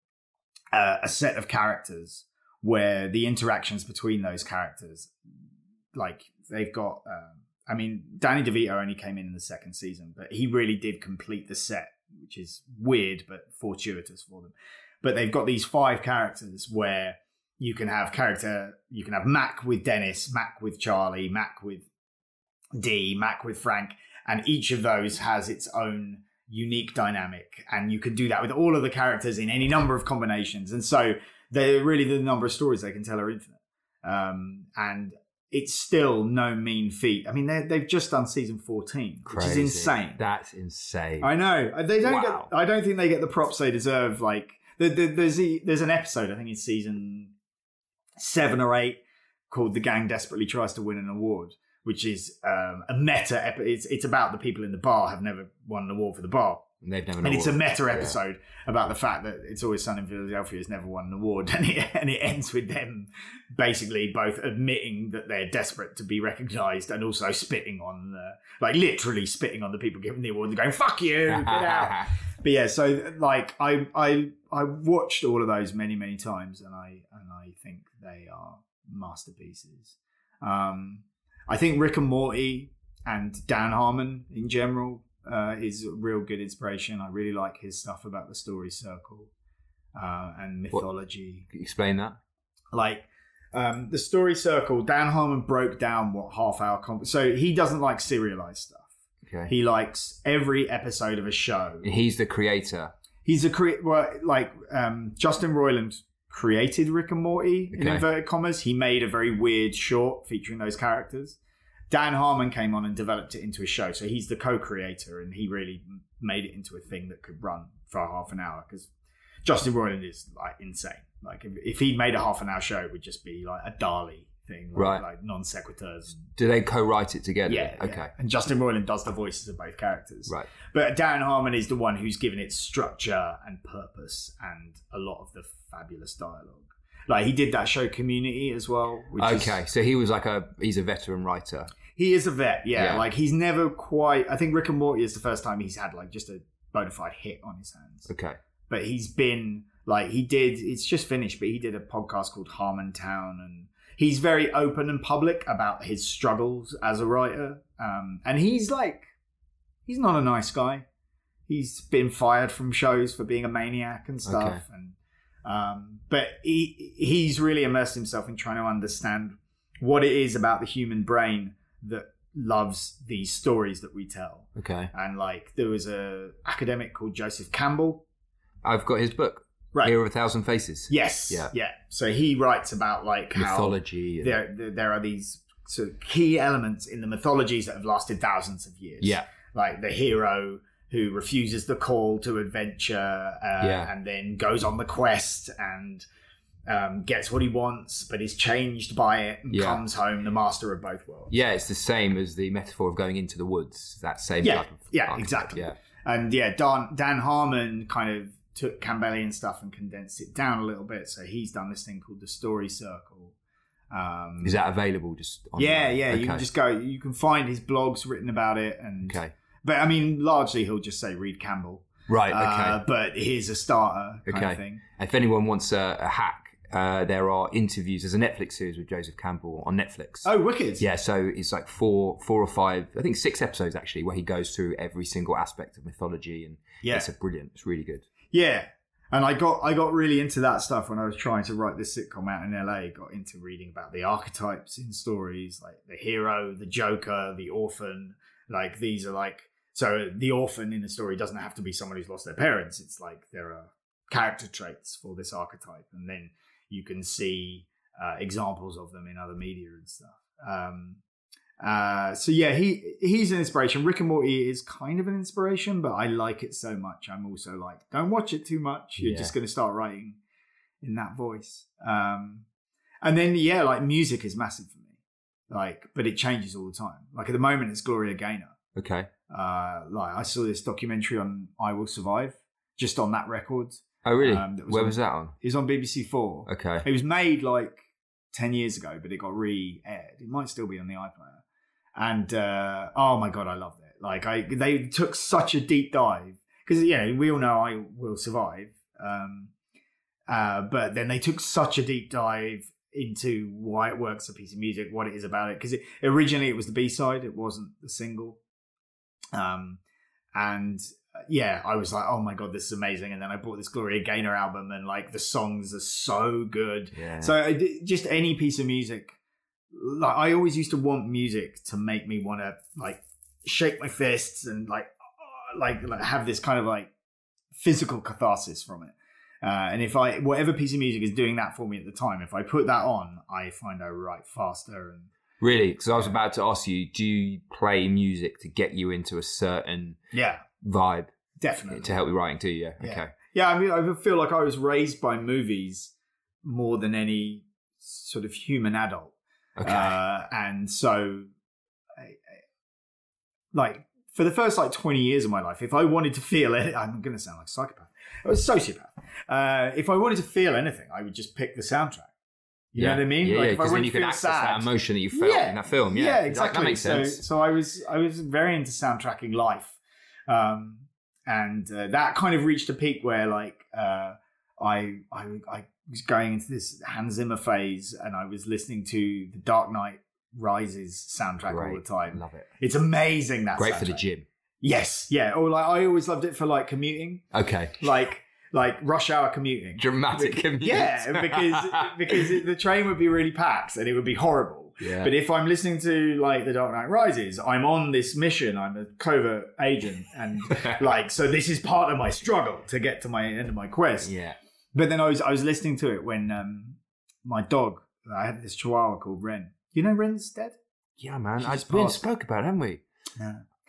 a, a set of characters where the interactions between those characters, like, they've got, um, I mean, Danny DeVito only came in in the second season, but he really did complete the set, which is weird but fortuitous for them. But they've got these five characters where you can have character, you can have Mac with Dennis, Mac with Charlie, Mac with Dee, Mac with Frank, and each of those has its own unique dynamic, and you can do that with all of the characters in any number of combinations. And so they're really, the number of stories they can tell are infinite. Um, and it's still no mean feat. I mean, they've just done season fourteen, which Crazy. is insane. That's insane. I know. They don't Wow. get, I don't think they get the props they deserve. Like, the, the, there's the, there's an episode, I think it's season seven or eight, called "The Gang Desperately Tries to Win an Award," which is um, a meta. Ep- it's it's about the people in the bar have never won an award for the bar. And they've never. And it's a award. meta Yeah. episode about the fact that It's Always Sunny in Philadelphia has never won an award, and it, and it ends with them basically both admitting that they're desperate to be recognised and also spitting on, uh, like literally spitting on the people giving the award and going "fuck you, get out." But yeah, so like I I I watched all of those many many times, and I and I think they are masterpieces. Um, I think Rick and Morty and Dan Harmon in general uh, is a real good inspiration. I really like his stuff about the story circle uh, and mythology. Can you explain that? Like um, the story circle, Dan Harmon broke down what half hour comp. So he doesn't like serialized stuff. Okay. He likes every episode of a show. He's the creator. He's a cre- well, like um, Justin Roiland created Rick and Morty in Okay. inverted commas. He made a very weird short featuring those characters. Dan Harmon came on and developed it into a show. So he's the co-creator, and he really made it into a thing that could run for half an hour. Because Justin Roiland is like insane. Like if, if he'd made a half an hour show, it would just be like a Dali thing, like, right? Like non sequiturs. Do they co-write it together? Yeah. Okay. Yeah. And Justin Roiland does the voices of both characters. Right. But Dan Harmon is the one who's given it structure and purpose and a lot of the fabulous dialogue. Like he did that show Community as well. Which okay. Is, so he was like a he's a veteran writer. He is a vet. Yeah. Yeah. Like he's never quite. I think Rick and Morty is the first time he's had like just a bona fide hit on his hands. Okay. But he's been like he did. It's just finished. But he did a podcast called Harmontown and. He's very open and public about his struggles as a writer. Um, and he's like, he's not a nice guy. He's been fired from shows for being a maniac and stuff. Okay. And um, But he he's really immersed himself in trying to understand what it is about the human brain that loves these stories that we tell. Okay. And like, there was a academic called Joseph Campbell. I've got his book. Right. Hero of a Thousand Faces. Yes. Yeah. Yeah. So he writes about like mythology. How there, there, there are these sort of key elements in the mythologies that have lasted thousands of years. Yeah. Like the hero who refuses the call to adventure uh, yeah. and then goes on the quest and um, gets what he wants, but is changed by it and yeah. comes home the master of both worlds. Yeah, it's the same as the metaphor of going into the woods. That same yeah. type of Yeah, archetype. exactly. Yeah. And yeah, Dan, Dan Harmon kind of took Campbellian stuff and condensed it down a little bit. So he's done this thing called the Story Circle. Um, Is that available just online? Yeah, yeah. Okay. You can just go, you can find his blogs written about it. And okay. But I mean, largely he'll just say read Campbell. Right, okay. Uh, but here's a starter kind okay. of thing. If anyone wants a, a hack, uh, there are interviews. There's a Netflix series with Joseph Campbell on Netflix. Oh, wicked. Yeah, so it's like four four or five, I think six episodes actually, where he goes through every single aspect of mythology. And yeah. it's a brilliant, it's really good. Yeah. And I got I got really into that stuff when I was trying to write this sitcom out in L A. Got into reading about the archetypes in stories, like the hero, the joker, the orphan. Like these are like, so the orphan in a story doesn't have to be someone who's lost their parents. It's like there are character traits for this archetype. And then you can see uh, examples of them in other media and stuff. Um, Uh, so yeah, he he's an inspiration. Rick and Morty is kind of an inspiration, but I like it so much. I'm also like, don't watch it too much. You're Yeah. just going to start writing in that voice. Um, and then yeah, like music is massive for me. Like, but it changes all the time. Like at the moment, it's Gloria Gaynor. Okay. Uh, like I saw this documentary on I Will Survive, just on that record. Oh really? Um, that was Where on- was that on? It was on B B C Four. Okay. It was made like ten years ago, but it got re-aired. It might still be on the iPlayer. And uh, oh my god, I loved it. Like I, they took such a deep dive because you know we all know I Will Survive, um, uh, but then they took such a deep dive into why it works, a piece of music, what it is about it. Because it, originally it was the B side, it wasn't the single, um, and uh, yeah, I was like, oh my god, this is amazing. And then I bought this Gloria Gaynor album, and like the songs are so good. Yeah. So I did- just any piece of music. Like I always used to want music to make me want to like shake my fists and like, like like have this kind of like physical catharsis from it. Uh, and if I whatever piece of music is doing that for me at the time, if I put that on, I find I write faster. And Really? Because I was about to ask you, do you play music to get you into a certain yeah, vibe definitely to help you writing too? Yeah. Yeah. Okay. Yeah, I mean, I feel like I was raised by movies more than any sort of human adult. Okay. Uh, and so, I, I, like, for the first, like, twenty years of my life, if I wanted to feel it, I'm going to sound like a psychopath. I was a sociopath. Uh, if I wanted to feel anything, I would just pick the soundtrack. You yeah. know what I mean? Yeah, like, yeah, if I because then wanted you to can feel access sad, that emotion that you felt yeah, in that film. Yeah, yeah, That- exactly. That makes sense. So, so I was, I was very into soundtracking life. Um, and uh, that kind of reached a peak where, like, uh, I, I, I was going into this Hans Zimmer phase, and I was listening to the Dark Knight Rises soundtrack all Great. the time. Love it. It's amazing. That Great for the soundtrack. gym. Yes, yeah. Or like I always loved it for like commuting, Okay. like like rush hour commuting. Dramatic commute. Yeah, because because it, the train would be really packed and it would be horrible. Yeah. But if I'm listening to like The Dark Knight Rises, I'm on this mission. I'm a covert agent, and like so this is part of my struggle to get to my end of my quest. Yeah. But then I was I was listening to it when um, my dog. I had this Chihuahua called Ren. You know Ren's dead. Yeah, man. She I just we passed. spoke about it, haven't we? Yeah.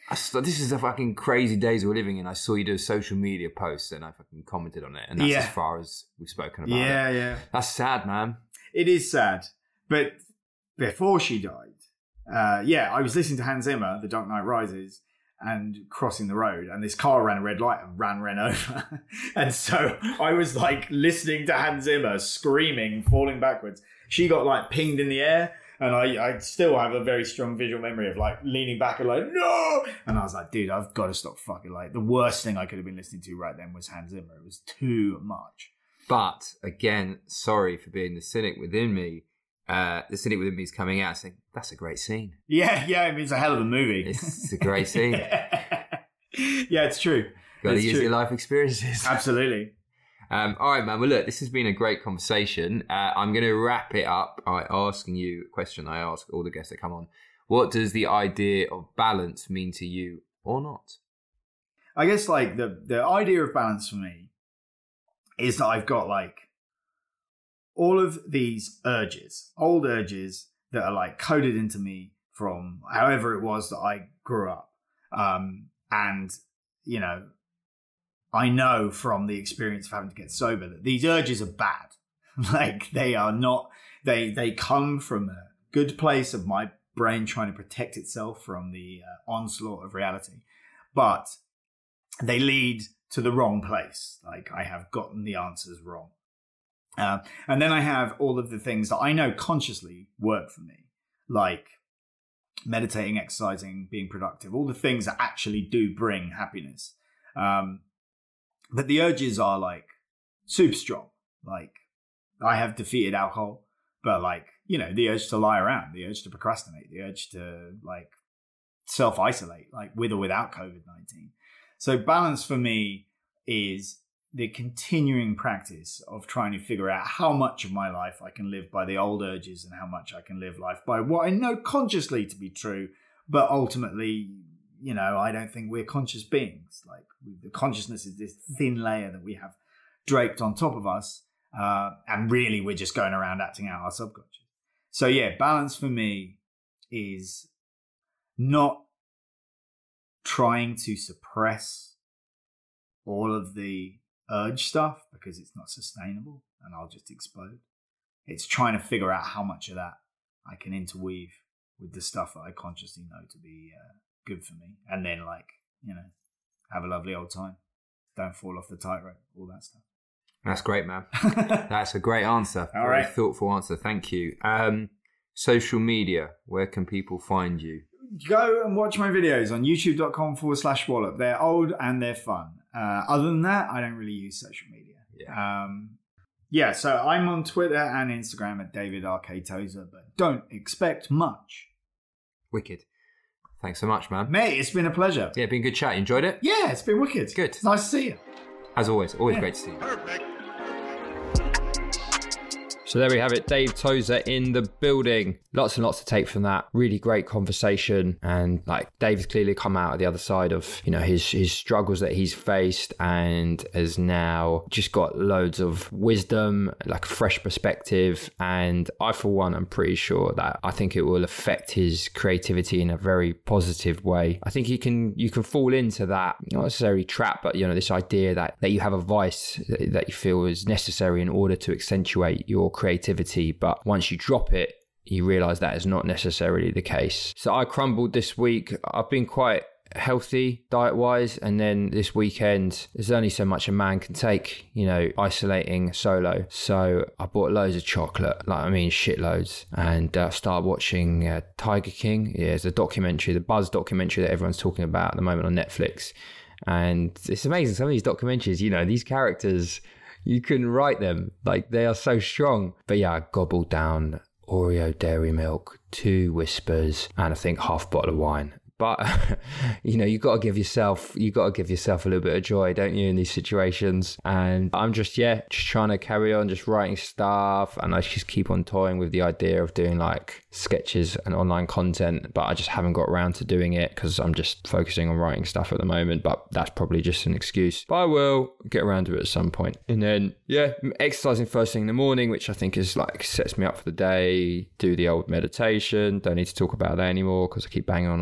I saw, this is the fucking crazy days we're living in. I saw you do a social media post and I fucking commented on it. And that's Yeah. as far as we've spoken about Yeah, it. yeah. That's sad, man. It is sad. But before she died, uh, yeah, I was listening to Hans Zimmer, The Dark Knight Rises, and crossing the road, and this car ran a red light and ran ran over. And so I was like listening to Hans Zimmer screaming, falling backwards. She got like pinged in the air, and I, I still have a very strong visual memory of like leaning back and like, no! And I was like, dude, I've got to stop fucking. Like, the worst thing I could have been listening to right then was Hans Zimmer. It was too much. But again, sorry for being the cynic within me. Uh, the cynic within me is coming out saying, that's a great scene. Yeah, yeah, I mean, it's a hell of a movie. It's a great scene. Yeah, it's true. Got to It's use true. your life experiences. Absolutely. Um, all right, man. Well, look, this has been a great conversation. Uh, I'm going to wrap it up by asking you a question I ask all the guests that come on. What does the idea of balance mean to you or not? I guess like the, the idea of balance for me is that I've got like all of these urges, old urges that are like coded into me from however it was that I grew up. Um, and, you know, I know from the experience of having to get sober that these urges are bad. Like they are not, they, they come from a good place of my brain trying to protect itself from the uh, onslaught of reality. But they lead to the wrong place. Like I have gotten the answers wrong. Uh, and then I have all of the things that I know consciously work for me, like meditating, exercising, being productive, all the things that actually do bring happiness. Um, but the urges are like super strong. Like I have defeated alcohol, but like, you know, the urge to lie around, the urge to procrastinate, the urge to like self-isolate, like with or without covid nineteen. So balance for me is the continuing practice of trying to figure out how much of my life I can live by the old urges and how much I can live life by what I know consciously to be true, but ultimately, you know, I don't think we're conscious beings. Like the consciousness is this thin layer that we have draped on top of us, uh, and really we're just going around acting out our subconscious. So yeah, balance for me is not trying to suppress all of the urge stuff because it's not sustainable and I'll just explode. It's trying to figure out how much of that I can interweave with the stuff that I consciously know to be uh, good for me, and then like, you know, have a lovely old time, don't fall off the tightrope, all that stuff. That's great, man. That's a great answer. All Very right. thoughtful answer. Thank you. Um, social media, where can people find you? Go and watch my videos on youtube.com forward slash wallop. They're old and they're fun. Uh, other than that, I don't really use social media. Yeah. Um, yeah, so I'm on Twitter and Instagram at David R K Tozer, but don't expect much. Wicked. Thanks so much, man. Mate, it's been a pleasure. Yeah, been a good chat. You enjoyed it? Yeah, it's been wicked. Good. It's nice to see you. As always, always Yeah. great to see you. Perfect. So there we have it, Dave Tozer in the building. Lots and lots to take from that. Really great conversation, and like Dave's clearly come out of the other side of, you know, his his struggles that he's faced, and has now just got loads of wisdom, like a fresh perspective. And I, for one, am pretty sure that I think it will affect his creativity in a very positive way. I think you can you can fall into that, not necessarily trap, but you know, this idea that that you have a vice that you feel is necessary in order to accentuate your creativity, but once you drop it, you realize that is not necessarily the case. So I crumbled this week. I've been quite healthy diet wise, and then this weekend there's only so much a man can take, you know, isolating solo. So I bought loads of chocolate, like I mean shitloads, and uh, started watching uh, Tiger King. Yeah, it's a documentary, the Buzz documentary that everyone's talking about at the moment on Netflix. And it's amazing, some of these documentaries, you know, these characters, you couldn't write them, like they are so strong. But yeah, I gobbled down Oreo dairy milk, two Whispers, and I think half a bottle of wine. But, you know, you got to give yourself, you got to give yourself a little bit of joy, don't you, in these situations? And I'm just, yeah, just trying to carry on, just writing stuff. And I just keep on toying with the idea of doing like sketches and online content, but I just haven't got around to doing it because I'm just focusing on writing stuff at the moment. But that's probably just an excuse. But I will get around to it at some point. And then, yeah, exercising first thing in the morning, which I think is like sets me up for the day. Do the old meditation. Don't need to talk about that anymore because I keep banging on about it.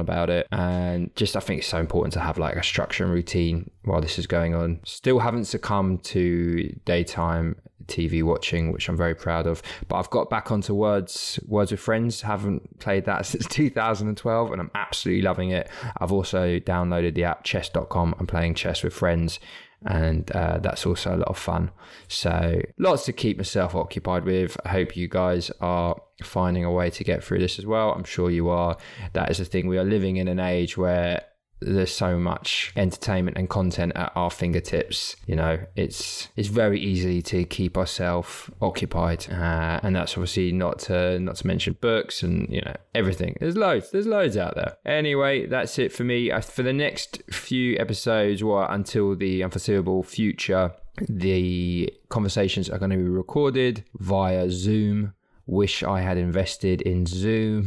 it. And just, I think it's so important to have like a structure and routine while this is going on. Still haven't succumbed to daytime T V watching, which I'm very proud of. But I've got back onto Words Words with Friends. Haven't played that since two thousand twelve, and I'm absolutely loving it. I've also downloaded the app chess dot com. I'm playing chess with friends, and uh, that's also a lot of fun. So lots to keep myself occupied with. I hope you guys are finding a way to get through this as well. I'm sure you are. That is the thing. We are living in an age where there's so much entertainment and content at our fingertips. You know, it's it's very easy to keep ourselves occupied, uh, and that's obviously not to not to mention books and, you know, everything. There's loads, there's loads out there. Anyway, that's it for me. For the next few episodes, or until the unforeseeable future, the conversations are going to be recorded via Zoom. Wish I had invested in Zoom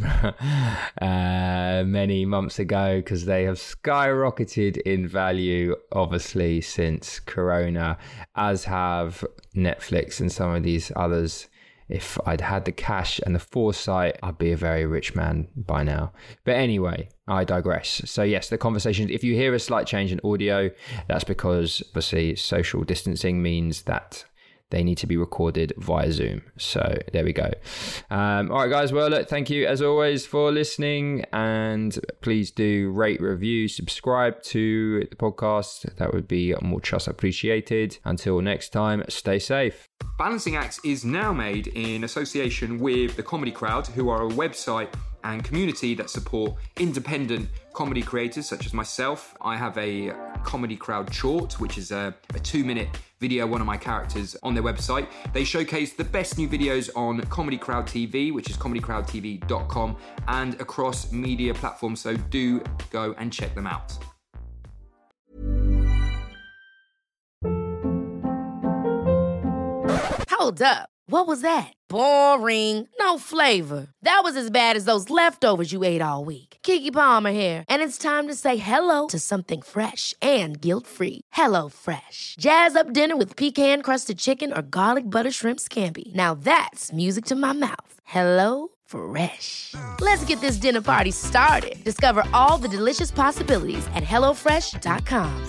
uh, many months ago, because they have skyrocketed in value, obviously, since Corona, as have Netflix and some of these others. If I'd had the cash and the foresight, I'd be a very rich man by now. But anyway, I digress. So yes, the conversations, if you hear a slight change in audio, that's because obviously social distancing means that they need to be recorded via Zoom. So there we go. Um, all right, guys. Well, look, thank you as always for listening. And please do rate, review, subscribe to the podcast. That would be much appreciated. Until next time, stay safe. Balancing Acts is now made in association with The Comedy Crowd, who are a website and community that support independent comedy creators such as myself. I have a Comedy Crowd short, which is a, a two-minute video, one of my characters, on their website. They showcase the best new videos on Comedy Crowd T V, which is comedy crowd t v dot com, and across media platforms, so do go and check them out. Hold up. What was that? Boring. No flavor. That was as bad as those leftovers you ate all week. Keke Palmer here, and it's time to say hello to something fresh and guilt-free. Hello Fresh. Jazz up dinner with pecan-crusted chicken or garlic butter shrimp scampi. Now that's music to my mouth. Hello Fresh. Let's get this dinner party started. Discover all the delicious possibilities at hello fresh dot com.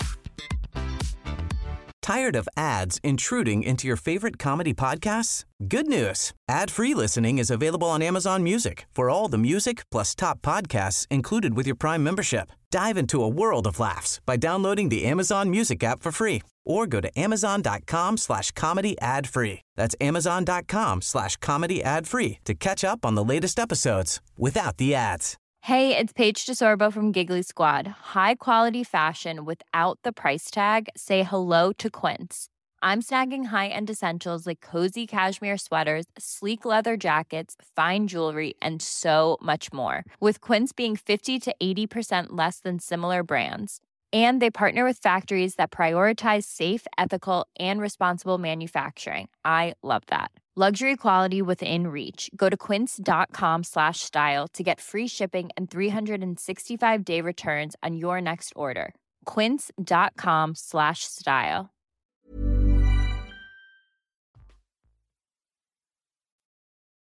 Tired of ads intruding into your favorite comedy podcasts? Good news. Ad-free listening is available on Amazon Music for all the music plus top podcasts included with your Prime membership. Dive into a world of laughs by downloading the Amazon Music app for free, or go to amazon.com slash comedy ad free. That's amazon.com slash comedy ad free to catch up on the latest episodes without the ads. Hey, it's Paige DeSorbo from Giggly Squad. High quality fashion without the price tag. Say hello to Quince. I'm snagging high-end essentials like cozy cashmere sweaters, sleek leather jackets, fine jewelry, and so much more. With Quince being fifty to eighty percent less than similar brands. And they partner with factories that prioritize safe, ethical, and responsible manufacturing. I love that. Luxury quality within reach. Go to quince.com slash style to get free shipping and three sixty-five day returns on your next order. Quince.com slash style.